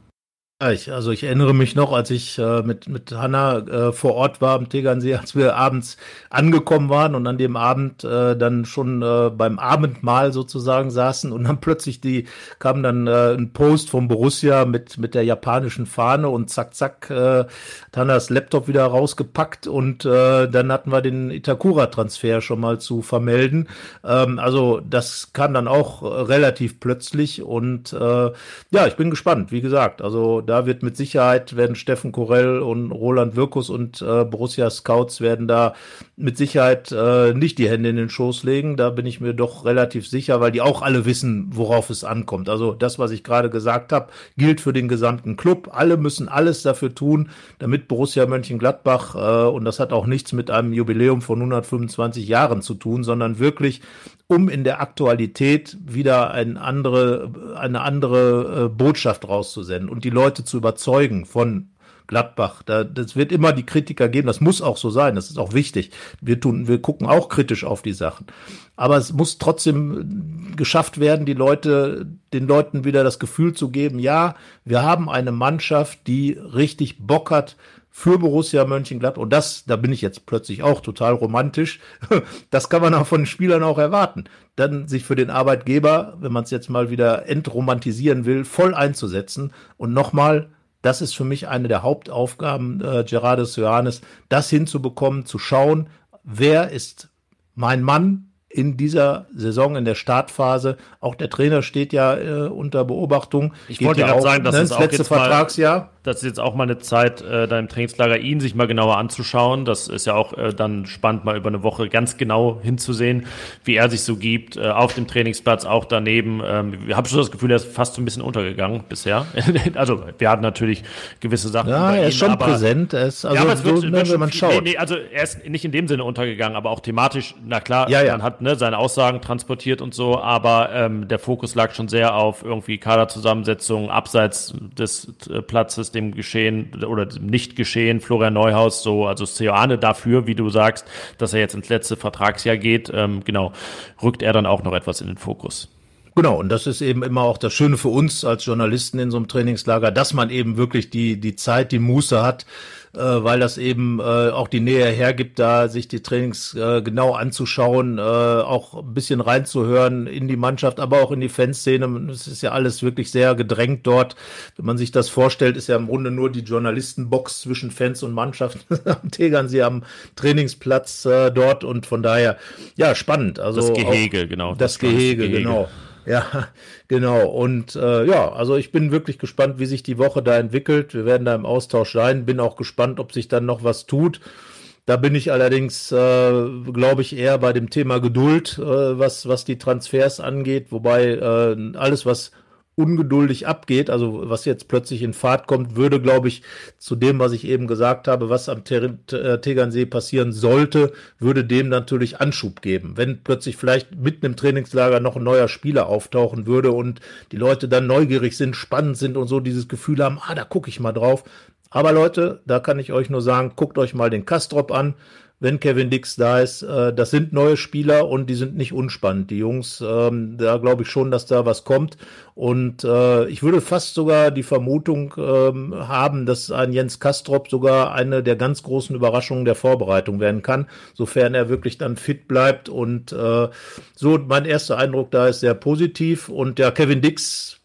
Ich, also ich erinnere mich noch, als ich äh, mit mit Hanna äh, vor Ort war am Tegernsee, als wir abends angekommen waren und an dem Abend äh, dann schon äh, beim Abendmahl sozusagen saßen und dann plötzlich die kam dann äh, ein Post vom Borussia mit mit der japanischen Fahne und zack zack äh, hat Hanna das Laptop wieder rausgepackt und äh, dann hatten wir den Itakura-Transfer schon mal zu vermelden. Ähm, also das kam dann auch äh, relativ plötzlich und äh, ja, ich bin gespannt, wie gesagt, also da wird mit Sicherheit, werden Steffen Korell und Roland Wirkus und äh, Borussia Scouts werden da mit Sicherheit äh, nicht die Hände in den Schoß legen. Da bin ich mir doch relativ sicher, weil die auch alle wissen, worauf es ankommt. Also das, was ich gerade gesagt habe, gilt für den gesamten Club. Alle müssen alles dafür tun, damit Borussia Mönchengladbach, äh, und das hat auch nichts mit einem Jubiläum von hundertfünfundzwanzig Jahren zu tun, sondern wirklich um in der Aktualität wieder eine andere, eine andere äh, Botschaft rauszusenden und die Leute zu überzeugen von Gladbach. Da, das wird immer die Kritiker geben, das muss auch so sein, das ist auch wichtig. Wir tun, wir gucken auch kritisch auf die Sachen. Aber es muss trotzdem geschafft werden, die Leute, den Leuten wieder das Gefühl zu geben, ja, wir haben eine Mannschaft, die richtig Bock hat für Borussia Mönchengladbach. Und das, da bin ich jetzt plötzlich auch total romantisch. Das kann man auch von den Spielern auch erwarten. Dann sich für den Arbeitgeber, wenn man es jetzt mal wieder entromantisieren will, voll einzusetzen. Und nochmal, das ist für mich eine der Hauptaufgaben äh, Gerardo Johannes, das hinzubekommen, zu schauen, wer ist mein Mann in dieser Saison, in der Startphase. Auch der Trainer steht ja äh, unter Beobachtung. Ich wollte ja gerade sagen, das ne, ist das auch letzte jetzt Vertragsjahr. Mal, das ist jetzt auch mal eine Zeit, äh, da im Trainingslager ihn sich mal genauer anzuschauen. Das ist ja auch äh, dann spannend, mal über eine Woche ganz genau hinzusehen, wie er sich so gibt, äh, auf dem Trainingsplatz, auch daneben. Ähm, ich habe schon das Gefühl, er ist fast so ein bisschen untergegangen bisher. Also wir hatten natürlich gewisse Sachen. Ja, er ist ihn, schon aber, präsent. Er ist, also ja, aber es wird, so, wird wenn man viel, schaut. Nee, nee, also er ist nicht in dem Sinne untergegangen, aber auch thematisch, na klar, ja, ja. man hat ne, seine Aussagen transportiert und so, aber ähm, der Fokus lag schon sehr auf irgendwie Kaderzusammensetzung, abseits des äh, Platzes, dem Geschehen oder dem Nicht-Geschehen, Florian Neuhaus, so, also Seoane dafür, wie du sagst, dass er jetzt ins letzte Vertragsjahr geht, ähm, genau, rückt er dann auch noch etwas in den Fokus. Genau, und das ist eben immer auch das Schöne für uns als Journalisten in so einem Trainingslager, dass man eben wirklich die die Zeit, die Muße hat, äh, weil das eben äh, auch die Nähe hergibt, da sich die Trainings äh, genau anzuschauen, äh, auch ein bisschen reinzuhören in die Mannschaft, aber auch in die Fanszene. Es ist ja alles wirklich sehr gedrängt dort. Wenn man sich das vorstellt, ist ja im Grunde nur die Journalistenbox zwischen Fans und Mannschaft am Tegernsee am Trainingsplatz äh, dort und von daher, ja, spannend. Also das Gehege, auch, genau. Das, das Gehege, Gehege, genau. Ja, genau. Und äh, ja, also ich bin wirklich gespannt, wie sich die Woche da entwickelt. Wir werden da im Austausch sein. Bin auch gespannt, ob sich dann noch was tut. Da bin ich allerdings, äh, glaube ich, eher bei dem Thema Geduld, äh, was was die Transfers angeht. Wobei äh, alles, was ungeduldig abgeht, also was jetzt plötzlich in Fahrt kommt, würde, glaube ich, zu dem, was ich eben gesagt habe, was am Tegernsee passieren sollte, würde dem natürlich Anschub geben. Wenn plötzlich vielleicht mitten im Trainingslager noch ein neuer Spieler auftauchen würde und die Leute dann neugierig sind, spannend sind und so dieses Gefühl haben, ah, da gucke ich mal drauf. Aber Leute, da kann ich euch nur sagen, guckt euch mal den Kastrop an. Wenn Kevin Dix da ist, äh, das sind neue Spieler und die sind nicht unspannend. Die Jungs, ähm, da glaube ich schon, dass da was kommt. Und äh, ich würde fast sogar die Vermutung ähm, haben, dass ein Jens Kastrop sogar eine der ganz großen Überraschungen der Vorbereitung werden kann, sofern er wirklich dann fit bleibt. Und äh, so mein erster Eindruck da ist sehr positiv. Und ja, Kevin Dix,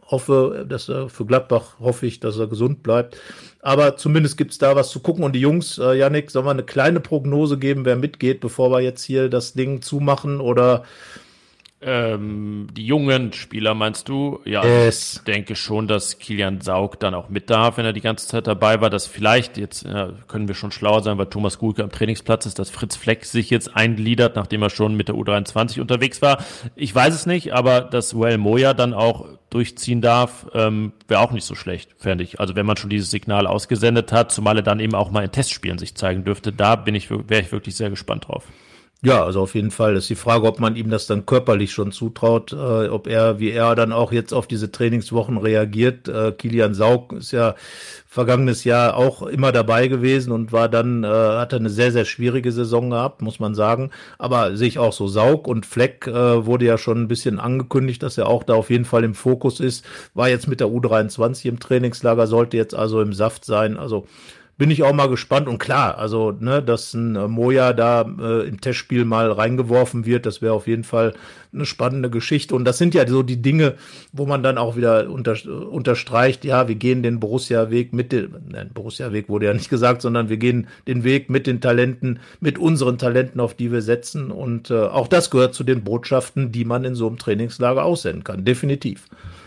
hoffe, dass er für Gladbach hoffe ich, dass er gesund bleibt. Aber zumindest gibt's da was zu gucken. Und die Jungs, äh, Yannick, sollen wir eine kleine Prognose geben, wer mitgeht, bevor wir jetzt hier das Ding zumachen? Oder Ähm, die jungen Spieler meinst du? Ja, yes. Ich denke schon, dass Kilian Saug dann auch mit darf, wenn er die ganze Zeit dabei war. Dass vielleicht, jetzt ja, können wir schon schlauer sein, weil Thomas Gulke am Trainingsplatz ist, dass Fritz Fleck sich jetzt eingliedert, nachdem er schon mit der U dreiundzwanzig unterwegs war. Ich weiß es nicht, aber dass Well Moya dann auch durchziehen darf, ähm, wäre auch nicht so schlecht, fände ich. Also wenn man schon dieses Signal ausgesendet hat, zumal er dann eben auch mal in Testspielen sich zeigen dürfte, da bin ich, wäre ich wirklich sehr gespannt drauf. Ja, also auf jeden Fall. Das ist die Frage, ob man ihm das dann körperlich schon zutraut, äh, ob er, wie er dann auch jetzt auf diese Trainingswochen reagiert. Äh, Kilian Saug ist ja vergangenes Jahr auch immer dabei gewesen und war dann, äh, hat eine sehr, sehr schwierige Saison gehabt, muss man sagen. Aber sehe ich auch so, Saug und Fleck äh, wurde ja schon ein bisschen angekündigt, dass er auch da auf jeden Fall im Fokus ist. War jetzt mit der U dreiundzwanzig im Trainingslager, sollte jetzt also im Saft sein. Also bin ich auch mal gespannt. Und klar, also, ne, dass ein äh, Moya da äh, im Testspiel mal reingeworfen wird, das wäre auf jeden Fall eine spannende Geschichte. Und das sind ja so die Dinge, wo man dann auch wieder unter, unterstreicht, ja, wir gehen den Borussia-Weg mit dem, nein, Borussia-Weg wurde ja nicht gesagt, sondern wir gehen den Weg mit den Talenten, mit unseren Talenten, auf die wir setzen. Und äh, auch das gehört zu den Botschaften, die man in so einem Trainingslager aussenden kann. Definitiv.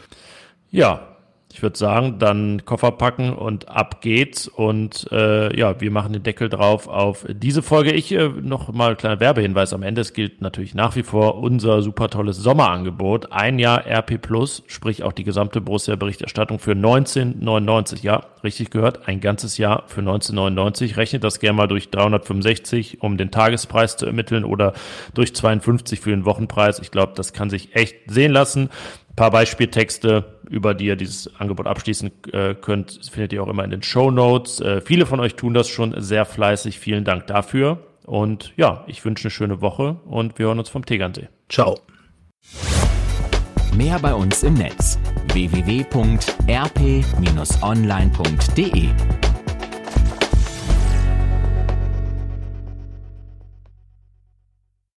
Ja. Ich würde sagen, dann Koffer packen und ab geht's. Und äh, ja, wir machen den Deckel drauf auf diese Folge. Ich äh, noch mal ein kleiner Werbehinweis am Ende. Es gilt natürlich nach wie vor unser super tolles Sommerangebot. Ein Jahr R P Plus, sprich auch die gesamte Borussia-Berichterstattung für neunzehn neunundneunzig. Ja, richtig gehört, ein ganzes Jahr für neunzehn neunundneunzig. Rechnet das gerne mal durch dreihundertfünfundsechzig, um den Tagespreis zu ermitteln, oder durch zweiundfünfzig für den Wochenpreis. Ich glaube, das kann sich echt sehen lassen. Ein paar Beispieltexte, über die ihr dieses Angebot abschließen äh, könnt, findet ihr auch immer in den Shownotes. Äh, viele von euch tun das schon sehr fleißig. Vielen Dank dafür. Und ja, ich wünsche eine schöne Woche und wir hören uns vom Tegernsee. Ciao. Mehr bei uns im Netz: w w w punkt r p Bindestrich online punkt d e